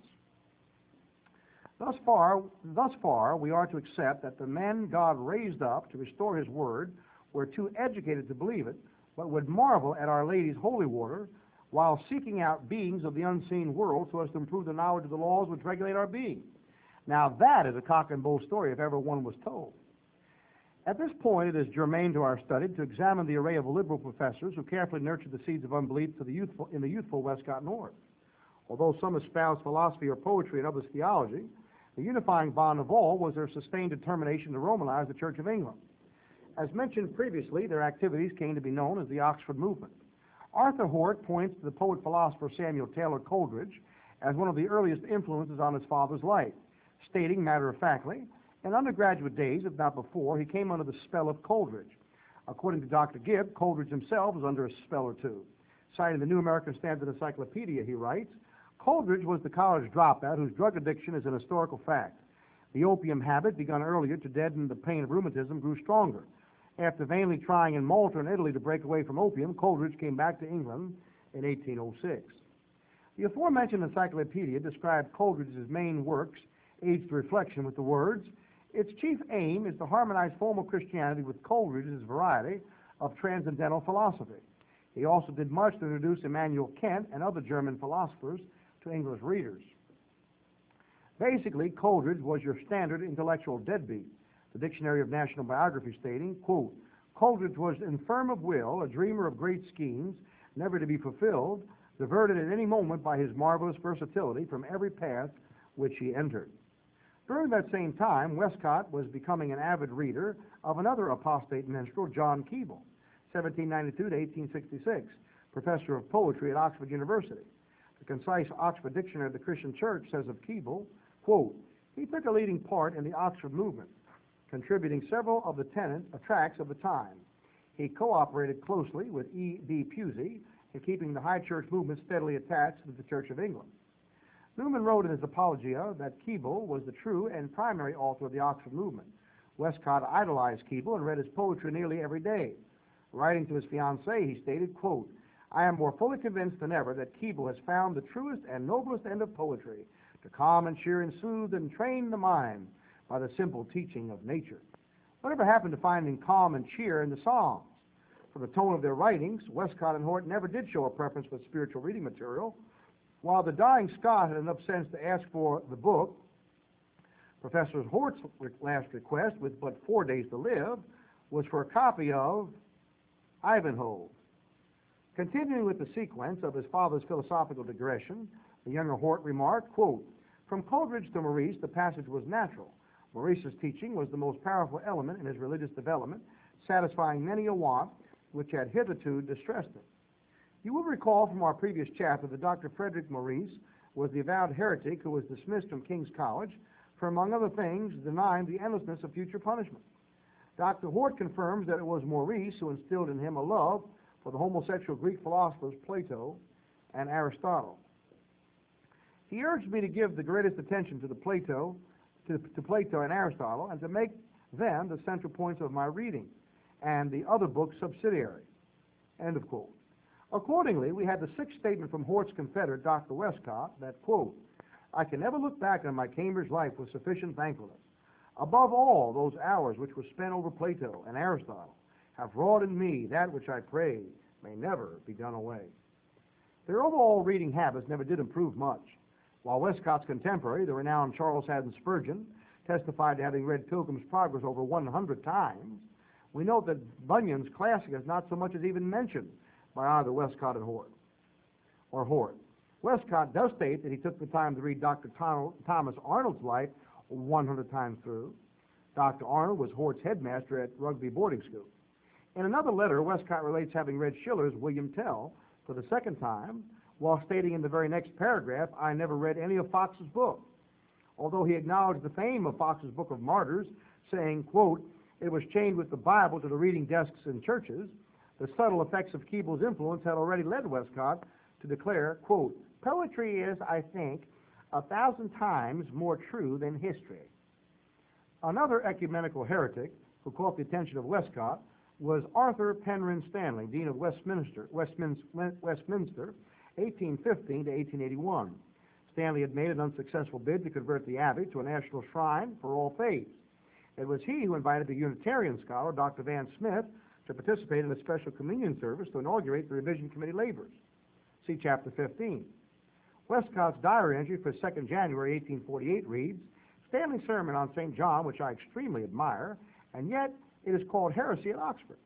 Thus far, thus far, we are to accept that the men God raised up to restore his word were too educated to believe it, but would marvel at Our Lady's holy water while seeking out beings of the unseen world so as to improve the knowledge of the laws which regulate our being. Now that is a cock and bull story if ever one was told. At this point, it is germane to our study to examine the array of liberal professors who carefully nurtured the seeds of unbelief to the youthful, in the youthful Westcott North. Although some espoused philosophy or poetry and others theology, the unifying bond of all was their sustained determination to Romanize the Church of England. As mentioned previously, their activities came to be known as the Oxford Movement. Arthur Hort points to the poet-philosopher Samuel Taylor Coleridge as one of the earliest influences on his father's life, stating matter-of-factly, in undergraduate days, if not before, he came under the spell of Coleridge. According to Doctor Gibb, Coleridge himself was under a spell or two. Citing the New American Standard Encyclopedia, he writes, Coleridge was the college dropout whose drug addiction is an historical fact. The opium habit, begun earlier to deaden the pain of rheumatism, grew stronger. After vainly trying in Malta and Italy to break away from opium, Coleridge came back to England in eighteen oh six. The aforementioned encyclopedia described Coleridge's main works, Aids to Reflection, with the words, its chief aim is to harmonize formal Christianity with Coleridge's variety of transcendental philosophy. He also did much to introduce Immanuel Kant and other German philosophers to English readers. Basically, Coleridge was your standard intellectual deadbeat, the Dictionary of National Biography stating, quote, Coleridge was infirm of will, a dreamer of great schemes, never to be fulfilled, diverted at any moment by his marvelous versatility from every path which he entered. During that same time, Westcott was becoming an avid reader of another apostate minstrel, John Keble, seventeen ninety-two to eighteen sixty-six, professor of poetry at Oxford University. The concise Oxford Dictionary of the Christian Church says of Keble, quote, he took a leading part in the Oxford movement, contributing several of the tenant uh, tracts of the time. He cooperated closely with E B Pusey in keeping the High Church movement steadily attached to the Church of England. Newman wrote in his Apologia that Keble was the true and primary author of the Oxford movement. Westcott idolized Keble and read his poetry nearly every day. Writing to his fiancée, he stated, quote, I am more fully convinced than ever that Keble has found the truest and noblest end of poetry, to calm and cheer and soothe and train the mind by the simple teaching of nature. Whatever happened to finding calm and cheer in the Psalms? From the tone of their writings, Westcott and Hort never did show a preference for spiritual reading material. While the dying Scott had enough sense to ask for the book, Professor Hort's last request, with but four days to live, was for a copy of Ivanhoe. Continuing with the sequence of his father's philosophical digression, the younger Hort remarked, quote, from Coleridge to Maurice, the passage was natural. Maurice's teaching was the most powerful element in his religious development, satisfying many a want which had hitherto distressed him. You will recall from our previous chapter that Doctor Frederick Maurice was the avowed heretic who was dismissed from King's College for, among other things, denying the endlessness of future punishment. Doctor Hort confirms that it was Maurice who instilled in him a love for the homosexual Greek philosophers Plato and Aristotle. He urged me to give the greatest attention to the Plato, to, to Plato and Aristotle, and to make them the central points of my reading, and the other books subsidiary. End of quote. Accordingly, we had the sixth statement from Hort's confederate, Doctor Westcott, that, quote, I can never look back on my Cambridge life with sufficient thankfulness. Above all, those hours which were spent over Plato and Aristotle have wrought in me that which I pray may never be done away. Their overall reading habits never did improve much. While Westcott's contemporary, the renowned Charles Haddon Spurgeon, testified to having read Pilgrim's Progress over one hundred times, we note that Bunyan's classic is not so much as even mentioned by either Westcott and Hort, or Hort. Westcott does state that he took the time to read Doctor Thomas Arnold's life one hundred times through. Doctor Arnold was Hort's headmaster at Rugby boarding school. In another letter, Westcott relates having read Schiller's William Tell for the second time, while stating in the very next paragraph, I never read any of Fox's book. Although he acknowledged the fame of Fox's Book of Martyrs, saying, quote, it was chained with the Bible to the reading desks in churches, the subtle effects of Keble's influence had already led Westcott to declare, quote, poetry is, I think, a thousand times more true than history. Another ecumenical heretic who caught the attention of Westcott was Arthur Penrhyn Stanley, Dean of Westminster, Westminster, Westminster eighteen fifteen to eighteen eighty-one. Stanley had made an unsuccessful bid to convert the Abbey to a national shrine for all faiths. It was he who invited the Unitarian scholar, Doctor Van Smith, to participate in a special communion service to inaugurate the Revision Committee labors. See Chapter fifteen. Westcott's diary entry for second January eighteen forty-eight reads, Stanley's sermon on Saint John, which I extremely admire, and yet it is called heresy at Oxford.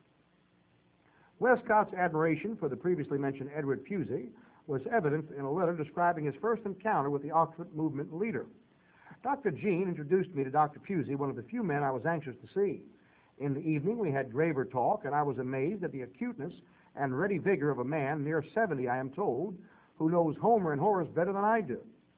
Westcott's admiration for the previously mentioned Edward Pusey was evidenced in a letter describing his first encounter with the Oxford movement leader. Doctor Jean introduced me to Doctor Pusey, one of the few men I was anxious to see. In the evening, we had graver talk, and I was amazed at the acuteness and ready vigor of a man near seventy, I am told, who knows Homer and Horace better than I do.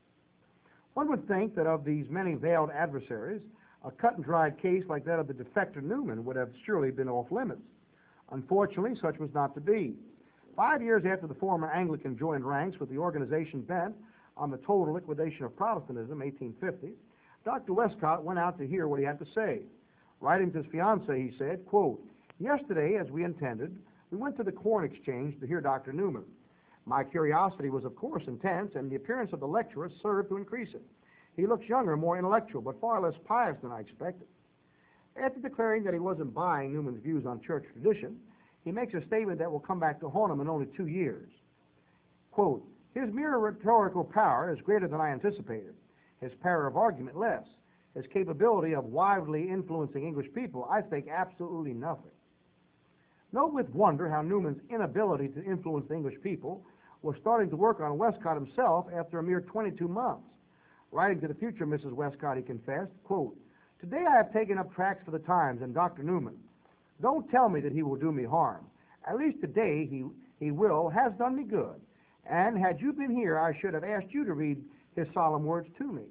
One would think that of these many veiled adversaries, a cut-and-dried case like that of the defector Newman would have surely been off limits. Unfortunately, such was not to be. Five years after the former Anglican joined ranks with the organization bent on the total liquidation of Protestantism, eighteen fifty, Doctor Westcott went out to hear what he had to say. Writing to his fiancée, he said, quote, "Yesterday, as we intended, we went to the Corn Exchange to hear Doctor Newman. My curiosity was, of course, intense, and the appearance of the lecturer served to increase it. He looks younger, more intellectual, but far less pious than I expected." After declaring that he wasn't buying Newman's views on church tradition, he makes a statement that will come back to haunt him in only two years. Quote, "His mere rhetorical power is greater than I anticipated, his power of argument less, his capability of widely influencing English people, I think absolutely nothing." Note with wonder how Newman's inability to influence the English people was starting to work on Westcott himself after a mere twenty-two months. Writing to the future Missus Westcott, he confessed, quote, "Today I have taken up tracts for the Times and Doctor Newman. Don't tell me that he will do me harm. At least today he, he will, has done me good. And had you been here, I should have asked you to read his solemn words to me."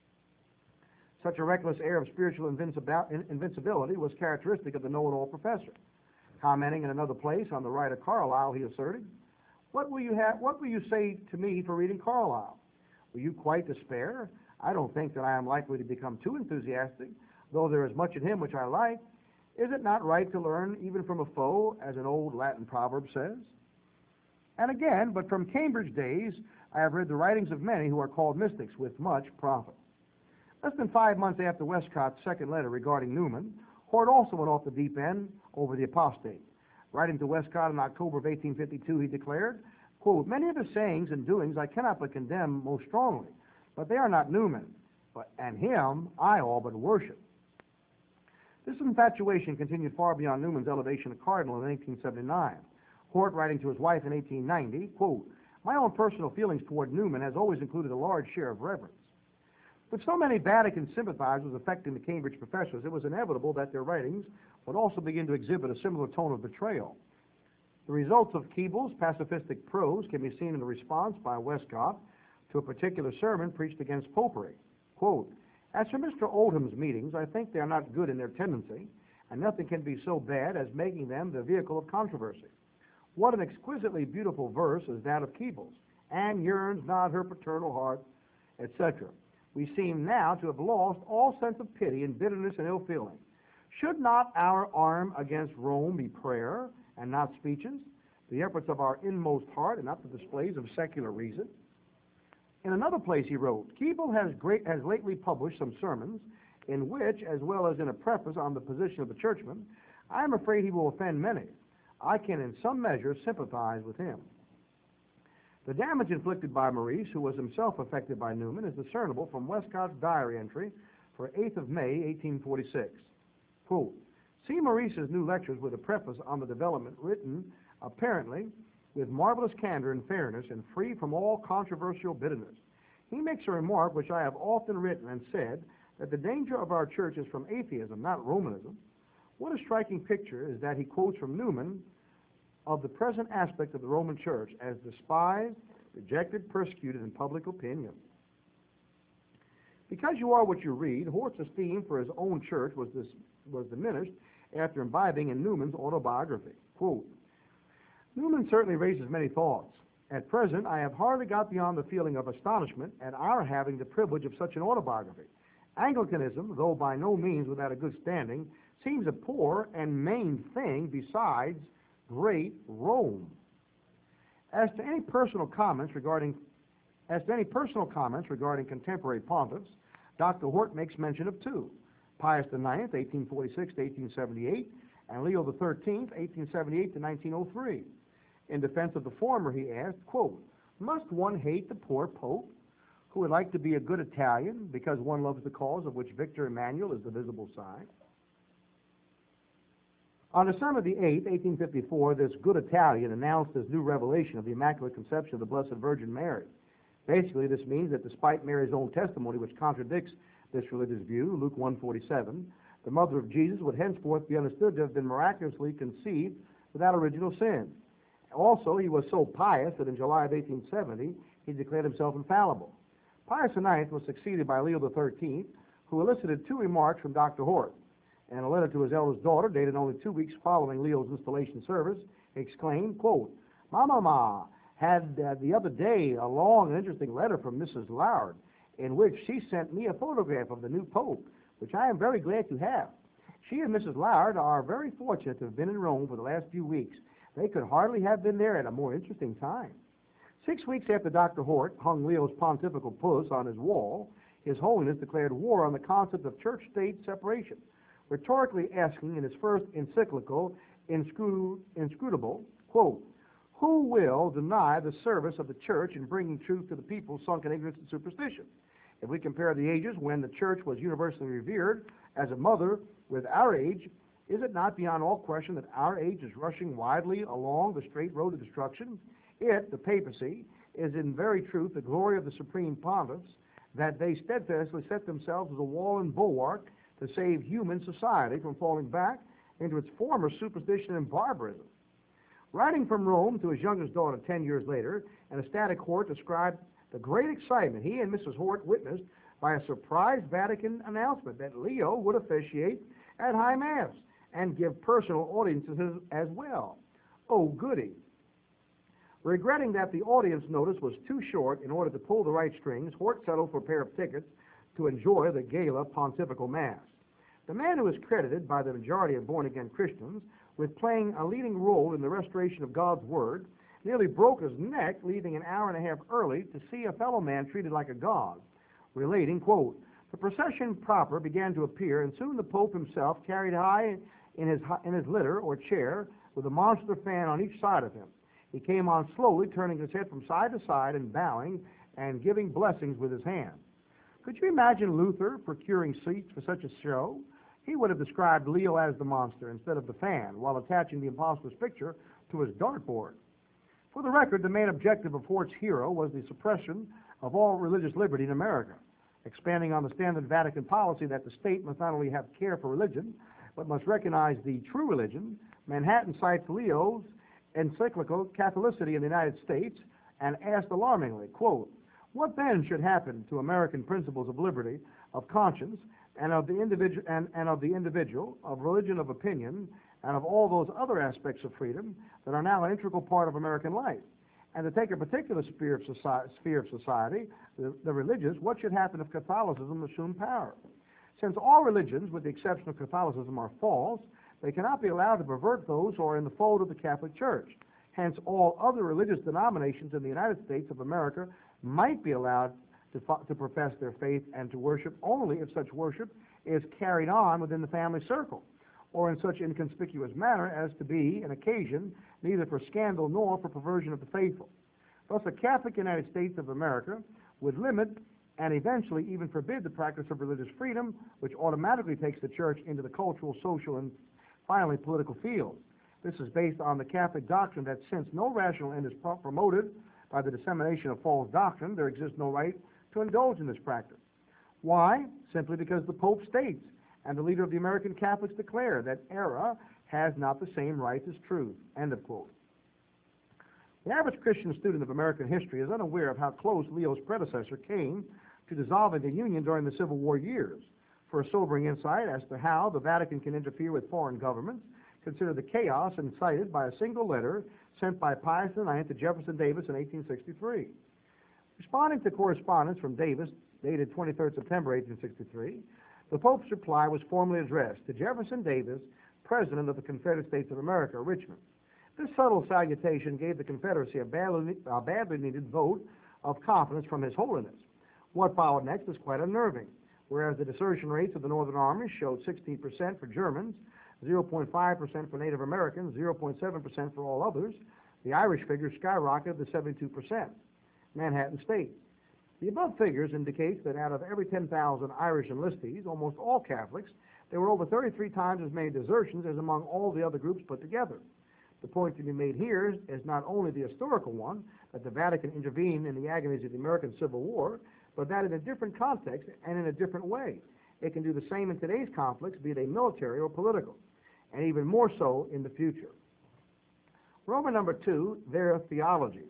Such a reckless air of spiritual invincibility was characteristic of the know-it-all professor. Commenting in another place on the writer Carlyle, he asserted, What will you have? What will you say to me for reading Carlyle? Will you quite despair? I don't think that I am likely to become too enthusiastic, though there is much in him which I like. Is it not right to learn even from a foe, as an old Latin proverb says? And again, but from Cambridge days, I have read the writings of many who are called mystics with much profit. Less than five months after Westcott's second letter regarding Newman, Hort also went off the deep end over the apostate. Writing to Westcott in October of eighteen fifty-two, he declared, quote, "Many of his sayings and doings I cannot but condemn most strongly, but they are not Newman, but and him I all but worship." This infatuation continued far beyond Newman's elevation to cardinal in eighteen seventy-nine. Hort, writing to his wife in eighteen ninety, quote, "My own personal feelings toward Newman has always included a large share of reverence." With so many Vatican sympathizers affecting the Cambridge professors, it was inevitable that their writings would also begin to exhibit a similar tone of betrayal. The results of Keeble's pacifistic prose can be seen in the response by Westcott to a particular sermon preached against popery. Quote, "As for Mister Oldham's meetings, I think they are not good in their tendency, and nothing can be so bad as making them the vehicle of controversy. What an exquisitely beautiful verse is that of Keeble's, 'And yearns not her paternal heart,' et cetera. We seem now to have lost all sense of pity and bitterness and ill feeling. Should not our arm against Rome be prayer and not speeches, the efforts of our inmost heart and not the displays of secular reason?" In another place he wrote, "Keeble has, great, has lately published some sermons in which, as well as in a preface on the position of the churchman, I am afraid he will offend many. I can in some measure sympathize with him." The damage inflicted by Maurice, who was himself affected by Newman, is discernible from Westcott's diary entry for eighth of May, eighteen forty-six. Quote, "See Maurice's new lectures with a preface on the development written, apparently, with marvelous candor and fairness and free from all controversial bitterness. He makes a remark which I have often written and said, that the danger of our church is from atheism, not Romanism. What a striking picture is that he quotes from Newman of the present aspect of the Roman Church as despised, rejected, persecuted in public opinion." Because you are what you read, Hort's esteem for his own church was, this, was diminished after imbibing in Newman's autobiography. Quote, "Newman certainly raises many thoughts. At present, I have hardly got beyond the feeling of astonishment at our having the privilege of such an autobiography. Anglicanism, though by no means without a good standing, seems a poor and main thing besides great Rome. As to any personal comments regarding as to any personal comments regarding contemporary pontiffs, Doctor Hort makes mention of two: Pius the Ninth, eighteen forty-six to eighteen seventy-eight, and Leo the Thirteenth, eighteen seventy-eight to nineteen oh three. In defense of the former, he asked, quote, "Must one hate the poor Pope, who would like to be a good Italian because one loves the cause of which Victor Emmanuel is the visible sign?" On December the eighth, eighteen fifty-four, this good Italian announced his new revelation of the Immaculate Conception of the Blessed Virgin Mary. Basically, this means that despite Mary's own testimony, which contradicts this religious view, Luke one forty-seven, the mother of Jesus would henceforth be understood to have been miraculously conceived without original sin. Also, he was so pious that in July of eighteen seventy, he declared himself infallible. Pius the ninth was succeeded by Leo the thirteenth, who elicited two remarks from Doctor Hort. In a letter to his eldest daughter, dated only two weeks following Leo's installation service, he exclaimed, quote, "Mama, ma, had uh, the other day a long and interesting letter from Missus Louard, in which she sent me a photograph of the new Pope, which I am very glad to have. She and Missus Louard are very fortunate to have been in Rome for the last few weeks. They could hardly have been there at a more interesting time." Six weeks after Doctor Hort hung Leo's pontifical puss on his wall, His Holiness declared war on the concept of church-state separation, rhetorically asking in his first encyclical, Inscru- Inscrutable, quote, "Who will deny the service of the church in bringing truth to the people sunk in ignorance and superstition?" If we compare the ages when the church was universally revered as a mother with our age, is it not beyond all question that our age is rushing widely along the straight road to destruction? It, the papacy, is in very truth the glory of the supreme pontiffs, that they steadfastly set themselves as a wall and bulwark to save human society from falling back into its former superstition and barbarism. Writing from Rome to his youngest daughter ten years later, an ecstatic Hort described the great excitement he and Missus Hort witnessed by a surprise Vatican announcement that Leo would officiate at High Mass and give personal audiences as well. Oh, goody. Regretting that the audience notice was too short in order to pull the right strings, Hort settled for a pair of tickets to enjoy the gala pontifical mass. The man who is credited by the majority of born-again Christians with playing a leading role in the restoration of God's Word nearly broke his neck, leaving an hour and a half early to see a fellow man treated like a god, relating, quote, "The procession proper began to appear, and soon the Pope himself carried high in his, in his litter or chair with a monster fan on each side of him. He came on slowly, turning his head from side to side and bowing and giving blessings with his hand." Could you imagine Luther procuring seats for such a show? He would have described Leo as the monster instead of the fan, while attaching the impostor's picture to his dartboard. For the record, the main objective of Hort's hero was the suppression of all religious liberty in America, expanding on the standard Vatican policy that the state must not only have care for religion, but must recognize the true religion. Manhattan cites Leo's encyclical Catholicity in the United States and asked alarmingly, quote, "What then should happen to American principles of liberty, of conscience, and of the individual, and, and of the individual, of religion of opinion, and of all those other aspects of freedom that are now an integral part of American life? And to take a particular sphere of society, sphere of society the, the religious, what should happen if Catholicism assumed power? Since all religions, with the exception of Catholicism, are false, they cannot be allowed to pervert those who are in the fold of the Catholic Church. Hence, all other religious denominations in the United States of America might be allowed to, to profess their faith and to worship only if such worship is carried on within the family circle, or in such inconspicuous manner as to be an occasion neither for scandal nor for perversion of the faithful. Thus, a Catholic United States of America would limit and eventually even forbid the practice of religious freedom, which automatically takes the church into the cultural, social, and finally political field. This is based on the Catholic doctrine that since no rational end is pro- promoted by the dissemination of false doctrine, there exists no right to indulge in this practice. Why? Simply because the Pope states, and the leader of the American Catholics declare, that error has not the same rights as truth. End of quote. The average Christian student of American history is unaware of how close Leo's predecessor came to dissolving the Union during the Civil War years. For a sobering insight as to how the Vatican can interfere with foreign governments, consider the chaos incited by a single letter sent by Pius the ninth to Jefferson Davis in eighteen sixty-three. Responding to correspondence from Davis, dated twenty-third September eighteen sixty-three, the Pope's reply was formally addressed to Jefferson Davis, President of the Confederate States of America, Richmond. This subtle salutation gave the Confederacy a badly, a badly needed vote of confidence from His Holiness. What followed next was quite unnerving. Whereas the desertion rates of the Northern armies showed sixteen percent for Germans, zero point five percent for Native Americans, zero point seven percent for all others, the Irish figure skyrocketed to seventy-two percent. Manhattan State. The above figures indicates that out of every ten thousand Irish enlistees, almost all Catholics, there were over thirty-three times as many desertions as among all the other groups put together. The point to be made here is not only the historical one, that the Vatican intervened in the agonies of the American Civil War, but that in a different context and in a different way. It can do the same in today's conflicts, be they military or political, and even more so in the future. Roman number two, their theology.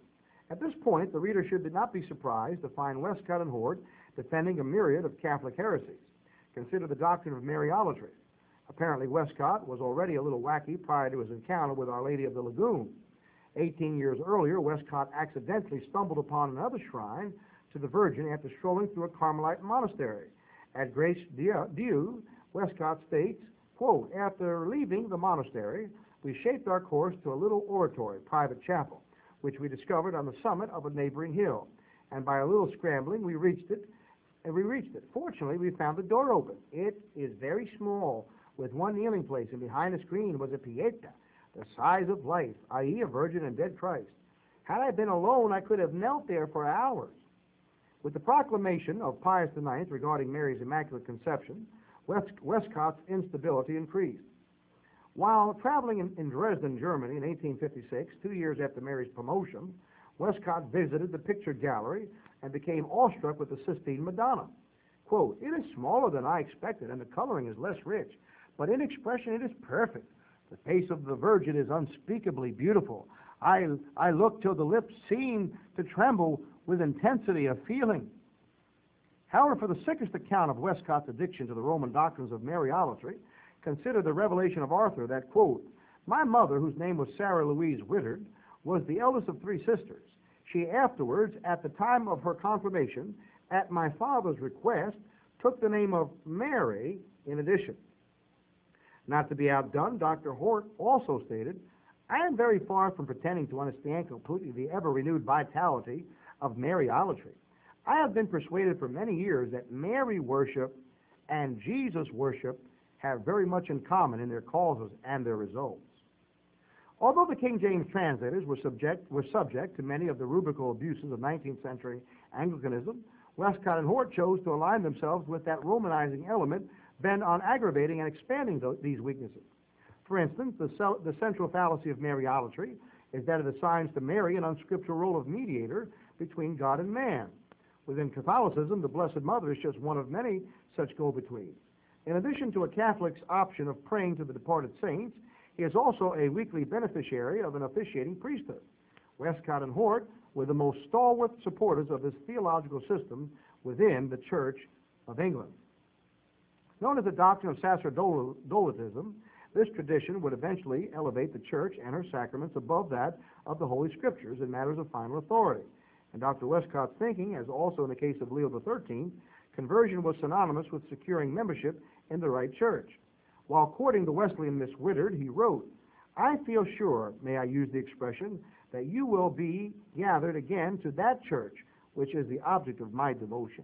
At this point, the reader should not be surprised to find Westcott and Hort defending a myriad of Catholic heresies. Consider the doctrine of Mariolatry. Apparently, Westcott was already a little wacky prior to his encounter with Our Lady of the Lagoon. Eighteen years earlier, Westcott accidentally stumbled upon another shrine to the Virgin after strolling through a Carmelite monastery. At Grace Dieu, Westcott states, quote, "After leaving the monastery, we shaped our course to a little oratory, private chapel, which we discovered on the summit of a neighboring hill. And by a little scrambling, we reached it, and we reached it. Fortunately, we found the door open. It is very small, with one kneeling place, and behind the screen was a Pieta, the size of life, that is a Virgin and dead Christ. Had I been alone, I could have knelt there for hours." With the proclamation of Pius the Ninth regarding Mary's Immaculate Conception, West, Westcott's instability increased. While traveling in, in Dresden, Germany in eighteen fifty-six, two years after Mary's promotion, Westcott visited the picture gallery and became awestruck with the Sistine Madonna. Quote, "It is smaller than I expected, and the coloring is less rich, but in expression it is perfect. The face of the Virgin is unspeakably beautiful. I, I looked till the lips seemed to tremble with intensity of feeling." However, for the sickest account of Westcott's addiction to the Roman doctrines of Mariolatry, consider the revelation of Arthur that, quote, "My mother, whose name was Sarah Louise Wittard, was the eldest of three sisters. She afterwards, at the time of her confirmation, at my father's request, took the name of Mary in addition." Not to be outdone, Doctor Hort also stated, "I am very far from pretending to understand completely the ever-renewed vitality of Mariolatry. I have been persuaded for many years that Mary worship and Jesus worship have very much in common in their causes and their results." Although the King James translators were subject, were subject to many of the rubrical abuses of nineteenth century Anglicanism, Westcott and Hort chose to align themselves with that Romanizing element bent on aggravating and expanding th these weaknesses. For instance, the, the central fallacy of Mariolatry is that it assigns to Mary an unscriptural role of mediator between God and man. Within Catholicism, the Blessed Mother is just one of many such go-betweens. In addition to a Catholic's option of praying to the departed saints, he is also a weekly beneficiary of an officiating priesthood. Westcott and Hort were the most stalwart supporters of this theological system within the Church of England. Known as the doctrine of sacerdotalism, this tradition would eventually elevate the Church and her sacraments above that of the Holy Scriptures in matters of final authority. In Doctor Westcott's thinking, as also in the case of Leo the thirteenth, conversion was synonymous with securing membership in the right church. While courting the Wesleyan Miss Wittard, he wrote, "I feel sure, may I use the expression, that you will be gathered again to that church, which is the object of my devotion."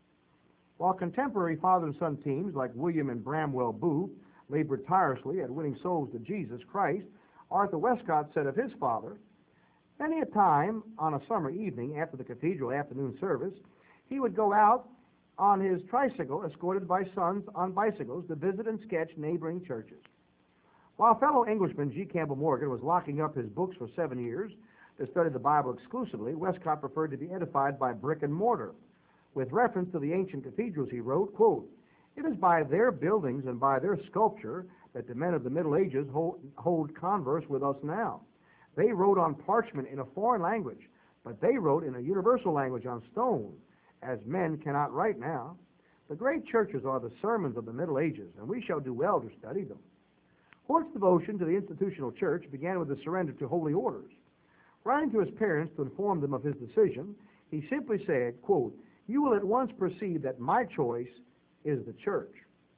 While contemporary father and son teams like William and Bramwell Booth labored tirelessly at winning souls to Jesus Christ, Arthur Westcott said of his father, "Many a time on a summer evening after the cathedral afternoon service, he would go out on his tricycle, escorted by sons on bicycles, to visit and sketch neighboring churches." While fellow Englishman G. Campbell Morgan was locking up his books for seven years to study the Bible exclusively, Westcott preferred to be edified by brick and mortar. With reference to the ancient cathedrals, he wrote, quote, "It is by their buildings and by their sculpture that the men of the Middle Ages hold, hold converse with us now. They wrote on parchment in a foreign language, but they wrote in a universal language on stone, as men cannot write now. The great churches are the sermons of the Middle Ages, and we shall do well to study them." Hort's devotion to the institutional church began with the surrender to holy orders. Writing to his parents to inform them of his decision, he simply said, quote, "You will at once perceive that my choice is the church."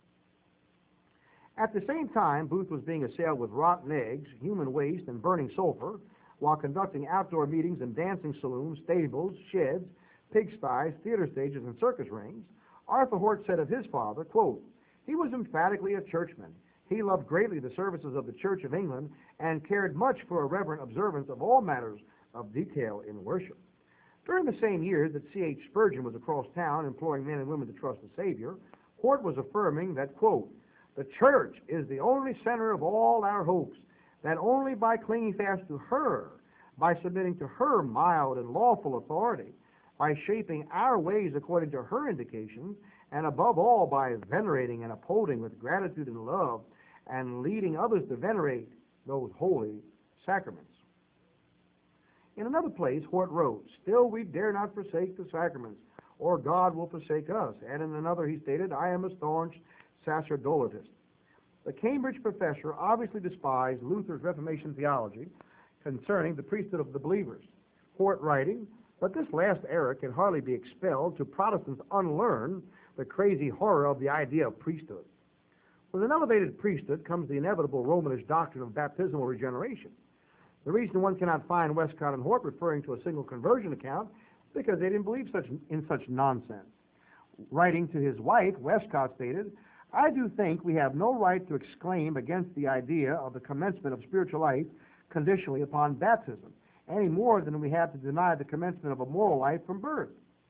At the same time, Booth was being assailed with rotten eggs, human waste, and burning sulfur while conducting outdoor meetings in dancing saloons, stables, sheds, pigsties, theater stages, and circus rings. Arthur Hort said of his father, quote, "He was emphatically a churchman. He loved greatly the services of the Church of England and cared much for a reverent observance of all matters of detail in worship." During the same years that C H Spurgeon was across town imploring men and women to trust the Savior, Hort was affirming that, quote, "The church is the only center of all our hopes, that only by clinging fast to her, by submitting to her mild and lawful authority, by shaping our ways according to her indications, and above all by venerating and upholding with gratitude and love, and leading others to venerate those holy sacraments." In another place, Hort wrote, "Still we dare not forsake the sacraments, or God will forsake us." And in another he stated, "I am a staunch sacerdotalist." The Cambridge professor obviously despised Luther's Reformation theology concerning the priesthood of the believers. Hort writing, "But this last error can hardly be expelled to Protestants unlearn the crazy horror of the idea of priesthood. With an elevated priesthood comes the inevitable Romanish doctrine of baptismal regeneration. The reason one cannot find Westcott and Hort referring to a single conversion account is because they didn't believe such in such nonsense." Writing to his wife, Westcott stated, "I do think we have no right to exclaim against the idea of the commencement of spiritual life conditionally upon baptism, any more than we have to deny the commencement of a moral life from birth."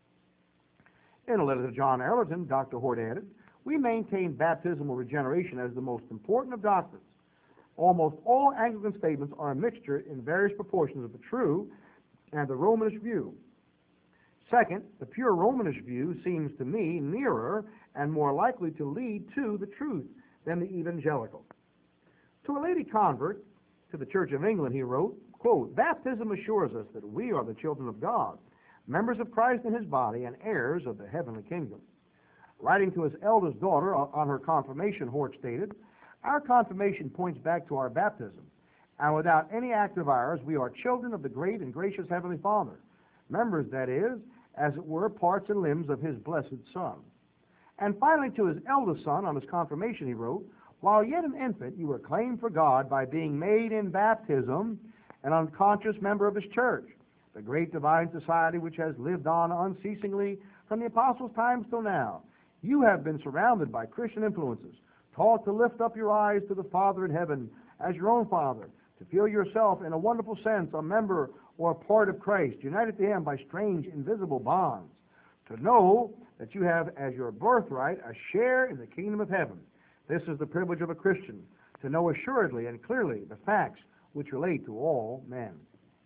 In a letter to John Ellerton, Doctor Hort added, "We maintain baptismal regeneration as the most important of doctrines. Almost all Anglican statements are a mixture in various proportions of the true and the Romanish view. Second, the pure Romanish view seems to me nearer and more likely to lead to the truth than the evangelical." To a lady convert to the Church of England, he wrote, quote, "Baptism assures us that we are the children of God, members of Christ and his body, and heirs of the heavenly kingdom." Writing to his eldest daughter on her confirmation, Hort stated, "Our confirmation points back to our baptism, and without any act of ours, we are children of the great and gracious Heavenly Father, members, that is, as it were, parts and limbs of his blessed Son." And finally, to his eldest son on his confirmation, he wrote, "While yet an infant, you were claimed for God by being made in baptism an unconscious member of his church, the great divine society which has lived on unceasingly from the apostles' times till now. You have been surrounded by Christian influences, taught to lift up your eyes to the Father in heaven as your own Father, to feel yourself in a wonderful sense a member or a part of Christ, united to him by strange invisible bonds, to know that you have as your birthright a share in the kingdom of heaven. This is the privilege of a Christian, to know assuredly and clearly the facts which relate to all men."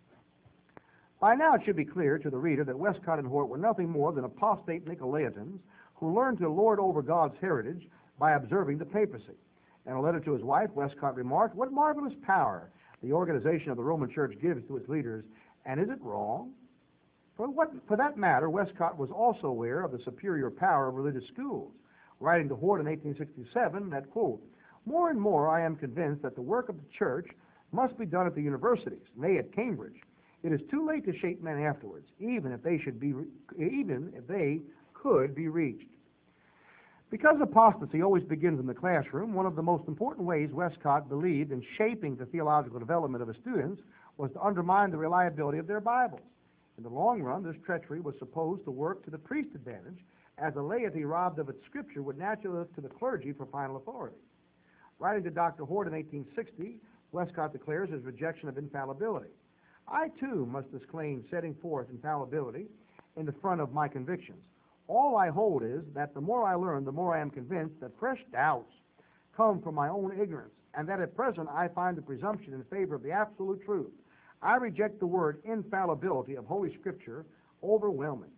By now it should be clear to the reader that Westcott and Hort were nothing more than apostate Nicolaitans who learned to lord over God's heritage by observing the papacy. In a letter to his wife, Westcott remarked, "What marvelous power the organization of the Roman Church gives to its leaders, and is it wrong?" For, what, for that matter, Westcott was also aware of the superior power of religious schools, writing to Hort in eighteen sixty-seven that, quote, "More and more I am convinced that the work of the Church must be done at the universities, nay, at Cambridge. It is too late to shape men afterwards, even if they should be, even if they could be reached." Because apostasy always begins in the classroom, one of the most important ways Westcott believed in shaping the theological development of his students was to undermine the reliability of their Bibles. In the long run, this treachery was supposed to work to the priest's advantage, as the laity robbed of its scripture would naturally look to the clergy for final authority. Writing to Doctor Hort in eighteen sixty, Westcott declares his rejection of infallibility. "I, too, must disclaim setting forth infallibility in the front of my convictions. All I hold is that the more I learn, the more I am convinced that fresh doubts come from my own ignorance, and that at present I find the presumption in favor of the absolute truth. I reject the word infallibility of Holy Scripture overwhelming."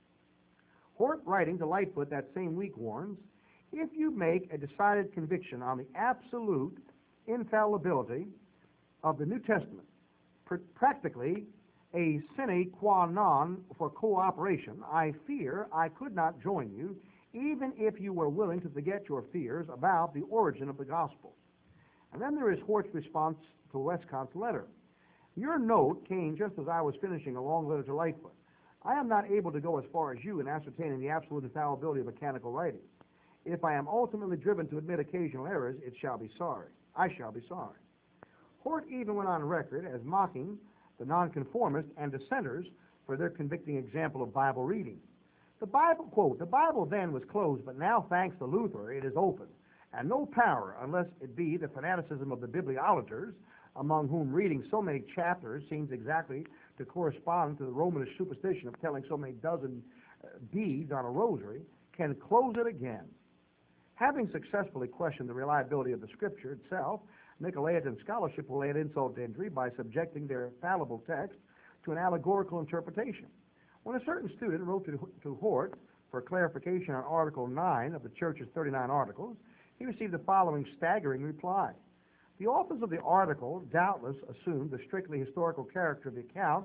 Hort, writing to Lightfoot that same week, warns, "If you make a decided conviction on the absolute infallibility of the New Testament, pr- practically a sine qua non for cooperation, I fear I could not join you, even if you were willing to forget your fears about the origin of the gospel." And then there is Hort's response to Westcott's letter. "Your note came just as I was finishing a long letter to Lightfoot. I am not able to go as far as you in ascertaining the absolute infallibility of mechanical writing. If I am ultimately driven to admit occasional errors, it shall be sorry. I shall be sorry." Hort even went on record as mocking the nonconformists and dissenters for their convicting example of Bible reading. The Bible, quote, "The Bible then was closed, but now, thanks to Luther, it is open, and no power, unless it be the fanaticism of the bibliolaters, among whom reading so many chapters seems exactly to correspond to the Romanish superstition of telling so many dozen uh, beads on a rosary, can close it again." Having successfully questioned the reliability of the Scripture itself, Nicolaitan scholarship will add insult to injury by subjecting their fallible text to an allegorical interpretation. When a certain student wrote to, to Hort for clarification on Article nine of the Church's thirty-nine Articles, he received the following staggering reply. "The authors of the article doubtless assumed the strictly historical character of the account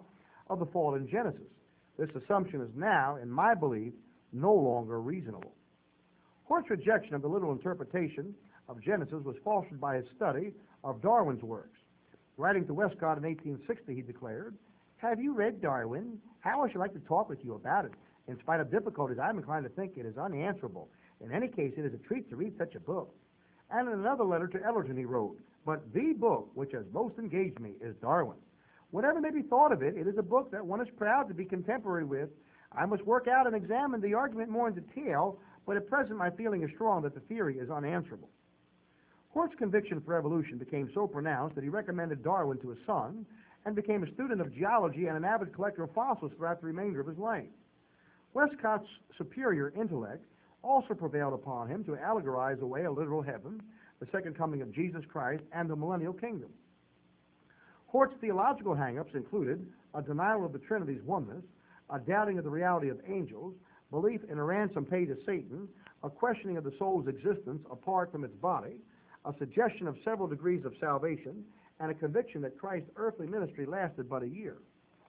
of the fall in Genesis. This assumption is now, in my belief, no longer reasonable. Hort's rejection of the literal interpretation of Genesis was fostered by his study of Darwin's works. Writing to Westcott in eighteen sixty, he declared, "Have you read Darwin? How I should like to talk with you about it. In spite of difficulties, I am inclined to think it is unanswerable. In any case, it is a treat to read such a book." And in another letter to Ellerton, he wrote, "But the book which has most engaged me is Darwin. Whatever may be thought of it, it is a book that one is proud to be contemporary with. I must work out and examine the argument more in detail, but at present my feeling is strong that the theory is unanswerable." Hort's conviction for evolution became so pronounced that he recommended Darwin to his son and became a student of geology and an avid collector of fossils throughout the remainder of his life. Westcott's superior intellect also prevailed upon him to allegorize away a literal heaven, the second coming of Jesus Christ, and the millennial kingdom. Hort's theological hang-ups included a denial of the Trinity's oneness, a doubting of the reality of angels, belief in a ransom paid to Satan, a questioning of the soul's existence apart from its body, a suggestion of several degrees of salvation, and a conviction that Christ's earthly ministry lasted but a year.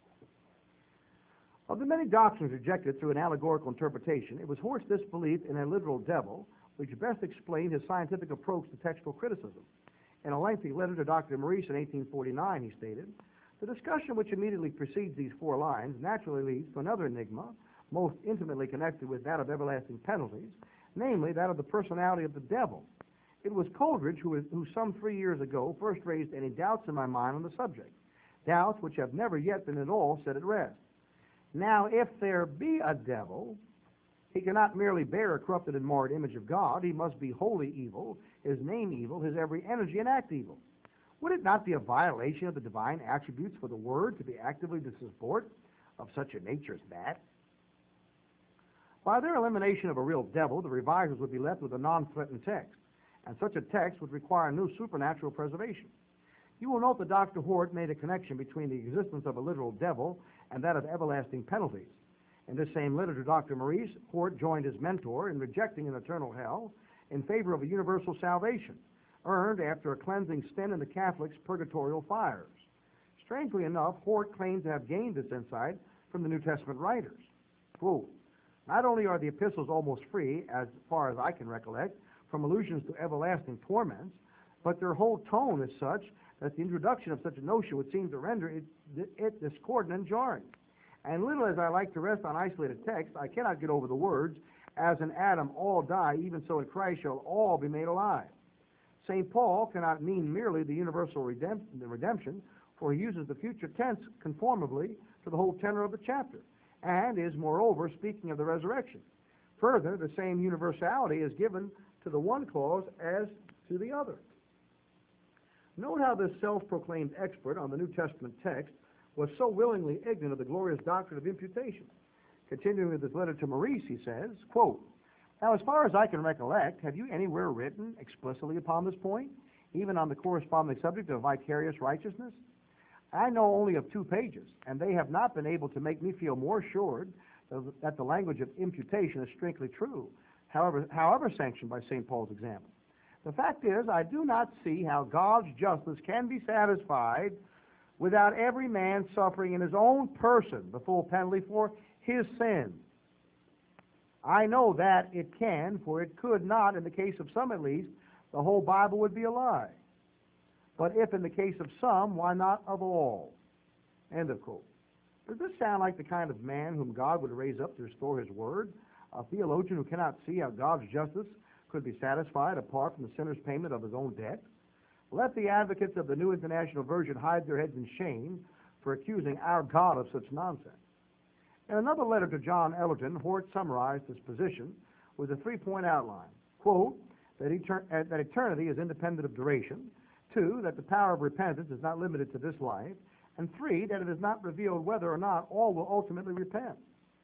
Of the many doctrines rejected through an allegorical interpretation, it was Hort's disbelief in a literal devil which best explained his scientific approach to textual criticism. In a lengthy letter to Doctor Maurice in eighteen forty-nine, he stated, "The discussion which immediately precedes these four lines naturally leads to another enigma, most intimately connected with that of everlasting penalties, namely that of the personality of the devil. It was Coleridge who, who some three years ago first raised any doubts in my mind on the subject, doubts which have never yet been at all set at rest. Now, if there be a devil, he cannot merely bear a corrupted and marred image of God. He must be wholly evil, his name evil, his every energy and act evil. Would it not be a violation of the divine attributes for the Word to be actively to support of such a nature as that?" By their elimination of a real devil, the revisers would be left with a non-threatened text, and such a text would require new supernatural preservation. You will note that Doctor Hort made a connection between the existence of a literal devil and that of everlasting penalties. In this same letter to Doctor Maurice, Hort joined his mentor in rejecting an eternal hell in favor of a universal salvation, earned after a cleansing stint in the Catholics' purgatorial fires. Strangely enough, Hort claimed to have gained this insight from the New Testament writers. Quote, "Not only are the epistles almost free, as far as I can recollect, from allusions to everlasting torments, but their whole tone is such that the introduction of such a notion would seem to render it, it discordant and jarring. And little as I like to rest on isolated text, I cannot get over the words, 'As in Adam all die, even so in Christ shall all be made alive.' Saint Paul cannot mean merely the universal redemp- the redemption, for he uses the future tense conformably to the whole tenor of the chapter, and is, moreover, speaking of the resurrection. Further, the same universality is given to the one clause as to the other." Note how this self-proclaimed expert on the New Testament text was so willingly ignorant of the glorious doctrine of imputation. Continuing with his letter to Maurice, he says, quote, "Now, as far as I can recollect, have you anywhere written explicitly upon this point, even on the corresponding subject of vicarious righteousness? I know only of two pages, and they have not been able to make me feel more assured that the language of imputation is strictly true, however, however sanctioned by Saint Paul's example. The fact is, I do not see how God's justice can be satisfied without every man suffering in his own person the full penalty for his sins. I know that it can, for it could not, in the case of some at least, the whole Bible would be a lie. But if in the case of some, why not of all?" End of quote. Does this sound like the kind of man whom God would raise up to restore his word? A theologian who cannot see how God's justice could be satisfied apart from the sinner's payment of his own debt? Let the advocates of the New International Version hide their heads in shame for accusing our God of such nonsense. In another letter to John Ellerton, Hort summarized his position with a three-point outline. Quote, that, etern- uh, that eternity is independent of duration. Two, that the power of repentance is not limited to this life. And three, that it is not revealed whether or not all will ultimately repent.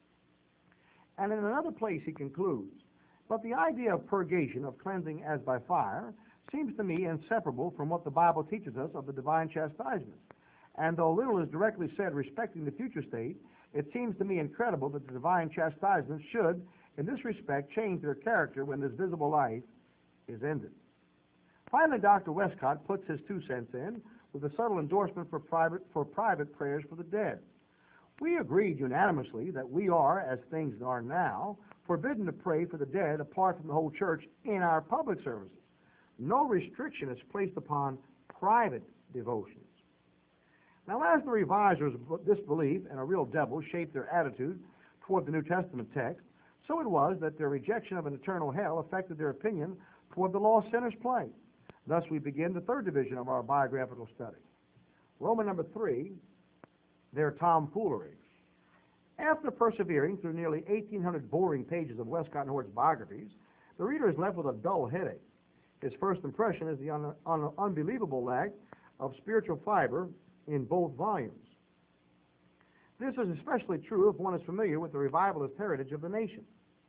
And in another place he concludes, "But the idea of purgation, of cleansing as by fire, seems to me inseparable from what the Bible teaches us of the divine chastisement. And though little is directly said respecting the future state, it seems to me incredible that the divine chastisements should, in this respect, change their character when this visible life is ended." Finally, Doctor Westcott puts his two cents in with a subtle endorsement for private, for private prayers for the dead. We agreed unanimously that we are, as things are now, forbidden to pray for the dead apart from the whole church in our public services. No restriction is placed upon private devotions. Now, as the revisers of this belief and a real devil shaped their attitude toward the New Testament text, so it was that their rejection of an eternal hell affected their opinion toward the lost sinner's plight. Thus, we begin the third division of our biographical study. Roman number three, their tomfoolery. After persevering through nearly eighteen hundred boring pages of Westcott and Hort's biographies, the reader is left with a dull headache. His first impression is the un un unbelievable lack of spiritual fiber in both volumes. This is especially true if one is familiar with the revivalist heritage of the nation,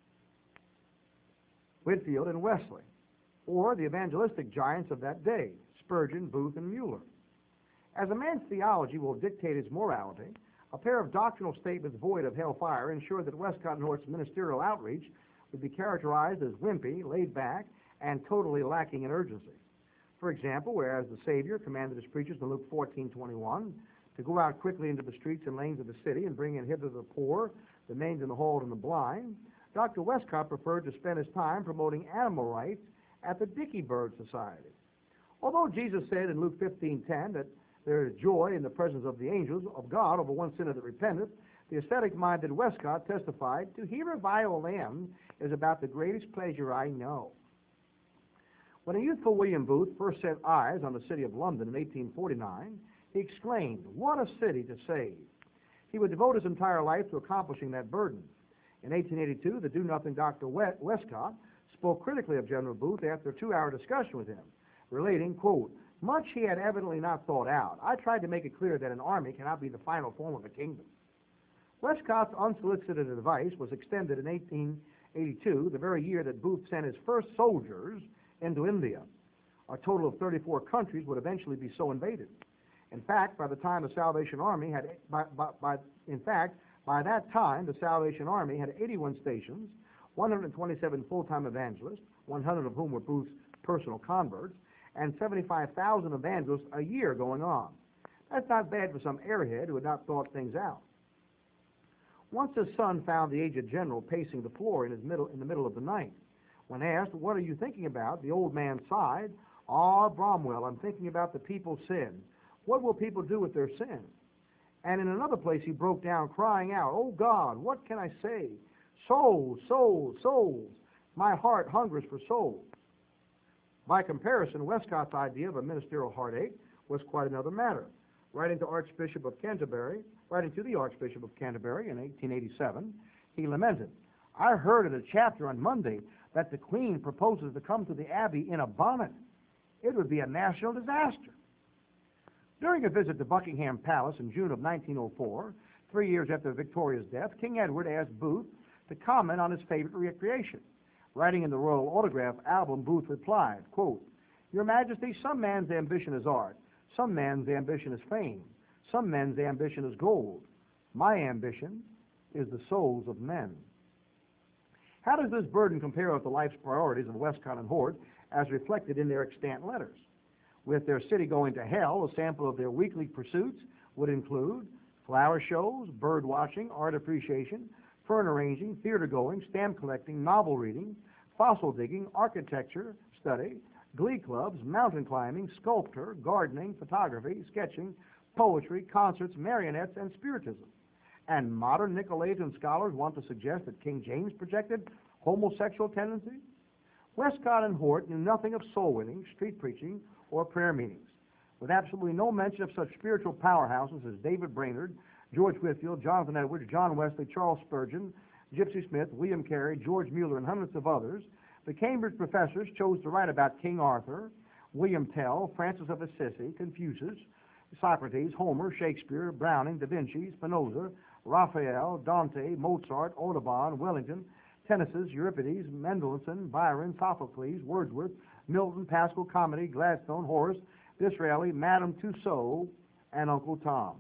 Whitefield and Wesley, or the evangelistic giants of that day, Spurgeon, Booth, and Mueller. As a man's theology will dictate his morality, a pair of doctrinal statements void of hellfire ensured that Westcott and Hort's ministerial outreach would be characterized as wimpy, laid back, and totally lacking in urgency. For example, whereas the Savior commanded his preachers in Luke fourteen twenty-one to go out quickly into the streets and lanes of the city and bring in hither the poor, the maimed and the halt and the blind, Doctor Westcott preferred to spend his time promoting animal rights at the Dickey Bird Society. Although Jesus said in Luke fifteen ten that there is joy in the presence of the angels of God over one sinner that repenteth, the ascetic-minded Westcott testified, to hear a vile lamb is about the greatest pleasure I know. When a youthful William Booth first set eyes on the city of London in eighteen forty-nine, he exclaimed, "What a city to save!" He would devote his entire life to accomplishing that burden. In eighteen eighty-two, the do-nothing Doctor Westcott spoke critically of General Booth after a two-hour discussion with him, relating, quote, "Much he had evidently not thought out. I tried to make it clear that an army cannot be the final form of a kingdom." Westcott's unsolicited advice was extended in eighteen eighty-two, the very year that Booth sent his first soldiers into India. A total of thirty-four countries would eventually be so invaded. In fact, by the time the Salvation Army had, by, by, by, in fact, by that time, the Salvation Army had eighty-one stations, one hundred twenty-seven full-time evangelists, one hundred of whom were Booth's personal converts, and seventy-five thousand evangelists a year going on. That's not bad for some airhead who had not thought things out. Once his son found the aged general pacing the floor in, his middle, in the middle of the night. When asked, "What are you thinking about?" the old man sighed, "Ah, Bromwell, I'm thinking about the people's sin. What will people do with their sin?" And in another place he broke down, crying out, "Oh God, what can I say? Souls, souls, souls. My heart hungers for souls." By comparison, Westcott's idea of a ministerial heartache was quite another matter. Writing to Archbishop of Canterbury, writing to the Archbishop of Canterbury in eighteen eighty-seven, he lamented, "I heard in a chapter on Monday that the Queen proposes to come to the Abbey in a bonnet. It would be a national disaster." During a visit to Buckingham Palace in June of nineteen oh four, three years after Victoria's death, King Edward asked Booth to comment on his favorite recreation. Writing in the Royal Autograph album, Booth replied, quote, "Your Majesty, some man's ambition is art, some man's ambition is fame, some men's ambition is gold. My ambition is the souls of men." How does this burden compare with the life's priorities of Westcott and Hort as reflected in their extant letters? With their city going to hell, a sample of their weekly pursuits would include flower shows, bird watching, art appreciation, fern arranging, theater going, stamp collecting, novel reading, fossil digging, architecture study, glee clubs, mountain climbing, sculpture, gardening, photography, sketching, poetry, concerts, marionettes, and spiritism. And modern Nicolaitan scholars want to suggest that King James projected homosexual tendencies? Westcott and Hort knew nothing of soul winning, street preaching, or prayer meetings. With absolutely no mention of such spiritual powerhouses as David Brainerd, George Whitefield, Jonathan Edwards, John Wesley, Charles Spurgeon, Gypsy Smith, William Carey, George Mueller, and hundreds of others, the Cambridge professors chose to write about King Arthur, William Tell, Francis of Assisi, Confucius, Socrates, Homer, Shakespeare, Browning, Da Vinci, Spinoza, Raphael, Dante, Mozart, Audubon, Wellington, Tennyson, Euripides, Mendelssohn, Byron, Sophocles, Wordsworth, Milton, Pascal, Comedy, Gladstone, Horace, Disraeli, Madame Tussaud, and Uncle Tom.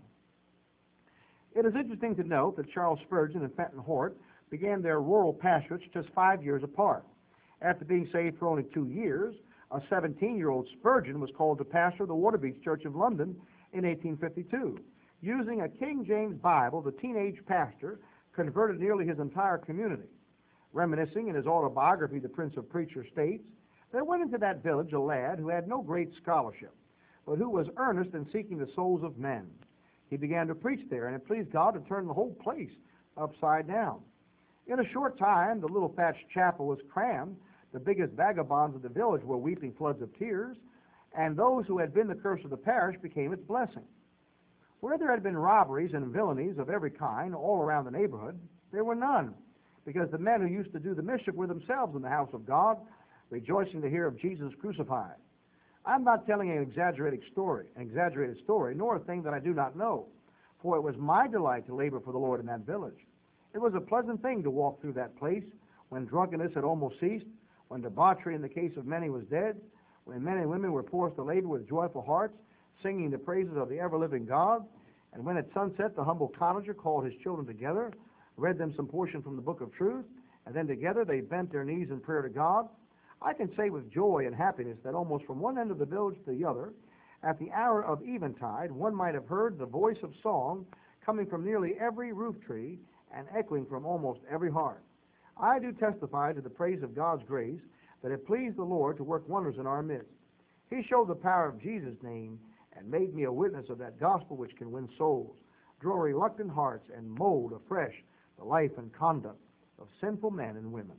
It is interesting to note that Charles Spurgeon and Fenton Hort began their rural pastorates just five years apart. After being saved for only two years, a seventeen-year-old Spurgeon was called to pastor the Waterbeach Church of London in eighteen fifty-two. Using a King James Bible, the teenage pastor converted nearly his entire community. Reminiscing in his autobiography, The Prince of Preachers states, "There went into that village a lad who had no great scholarship, but who was earnest in seeking the souls of men. He began to preach there, and it pleased God to turn the whole place upside down. In a short time, the little thatched chapel was crammed. The biggest vagabonds of the village were weeping floods of tears, and those who had been the curse of the parish became its blessing. Where there had been robberies and villainies of every kind all around the neighborhood, there were none, because the men who used to do the mischief were themselves in the house of God, rejoicing to hear of Jesus crucified. I'm not telling an exaggerated story, an exaggerated story, nor a thing that I do not know, for it was my delight to labor for the Lord in that village. It was a pleasant thing to walk through that place when drunkenness had almost ceased, when debauchery in the case of many was dead, when men and women were forced to labor with joyful hearts, singing the praises of the ever-living God, and when at sunset the humble cottager called his children together, read them some portion from the book of truth, and then together they bent their knees in prayer to God. I can say with joy and happiness that almost from one end of the village to the other, at the hour of eventide, one might have heard the voice of song coming from nearly every roof tree and echoing from almost every heart. I do testify to the praise of God's grace that it pleased the Lord to work wonders in our midst. He showed the power of Jesus' name and made me a witness of that gospel which can win souls, draw reluctant hearts, and mold afresh the life and conduct of sinful men and women."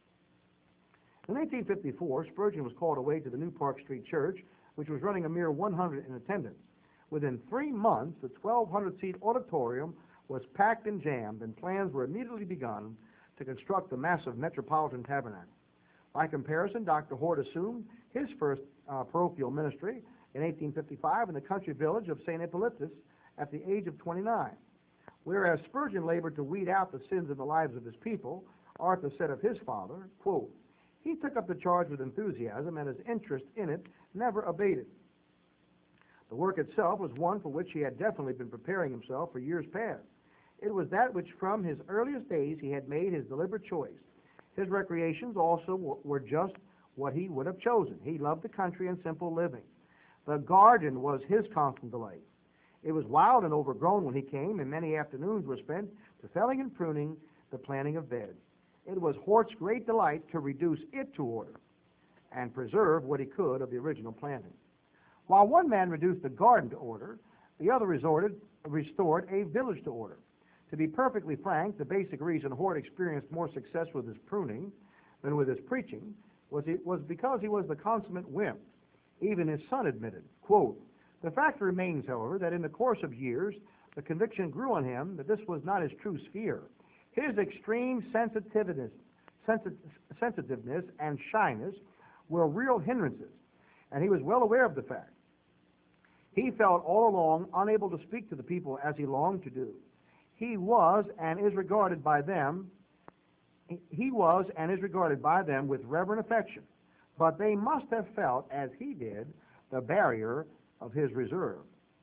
In eighteen fifty-four, Spurgeon was called away to the New Park Street Church, which was running a mere one hundred in attendance. Within three months, the twelve hundred seat auditorium was packed and jammed, and plans were immediately begun to construct the massive Metropolitan Tabernacle. By comparison, Doctor Hort assumed his first uh, parochial ministry in eighteen fifty-five in the country village of Saint Hippolytus at the age of twenty-nine. Whereas Spurgeon labored to weed out the sins in the lives of his people, Arthur said of his father, quote, "He took up the charge with enthusiasm, and his interest in it never abated." The work itself was one for which he had definitely been preparing himself for years past. It was that which from his earliest days he had made his deliberate choice. His recreations also were just what he would have chosen. He loved the country and simple living. The garden was his constant delight. It was wild and overgrown when he came, and many afternoons were spent to felling and pruning the planting of beds. It was Hort's great delight to reduce it to order and preserve what he could of the original planting. While one man reduced the garden to order, the other resorted, restored a village to order. To be perfectly frank, the basic reason Hort experienced more success with his pruning than with his preaching was, it was because he was the consummate wimp. Even his son admitted, quote, "The fact remains, however, that in the course of years, the conviction grew on him that this was not his true sphere. His extreme sensitiveness, sensi- sensitiveness and shyness were real hindrances, and he was well aware of the fact. He felt all along unable to speak to the people as he longed to do. He was and is regarded by them, he was and is regarded by them with reverent affection, but they must have felt, as he did, the barrier of his reserve."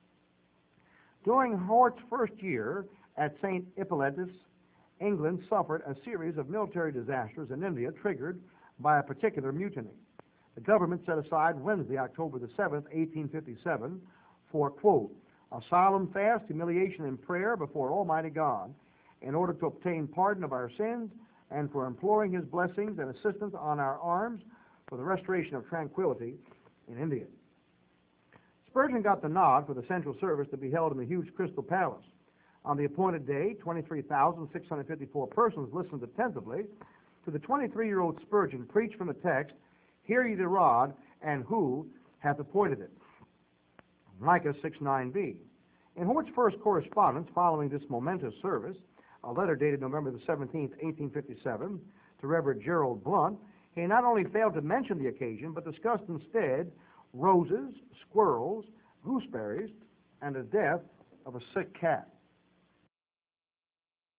During Hort's first year at Saint Hippolytus, England suffered a series of military disasters in India triggered by a particular mutiny. The government set aside Wednesday, October the seventh, eighteen fifty-seven, for, quote, "a solemn fast, humiliation, and prayer before Almighty God, in order to obtain pardon of our sins, and for imploring his blessings and assistance on our arms for the restoration of tranquility in India." Spurgeon got the nod for the central service to be held in the huge Crystal Palace. On the appointed day, twenty-three thousand six hundred fifty-four persons listened attentively to the twenty-three-year-old Spurgeon preach from the text, "Hear ye the rod, and who hath appointed it?" Micah six nine b. In Hort's first correspondence following this momentous service, a letter dated November the seventeenth, eighteen fifty-seven, to Reverend Gerald Blunt, he not only failed to mention the occasion, but discussed instead roses, squirrels, gooseberries, and the death of a sick cat.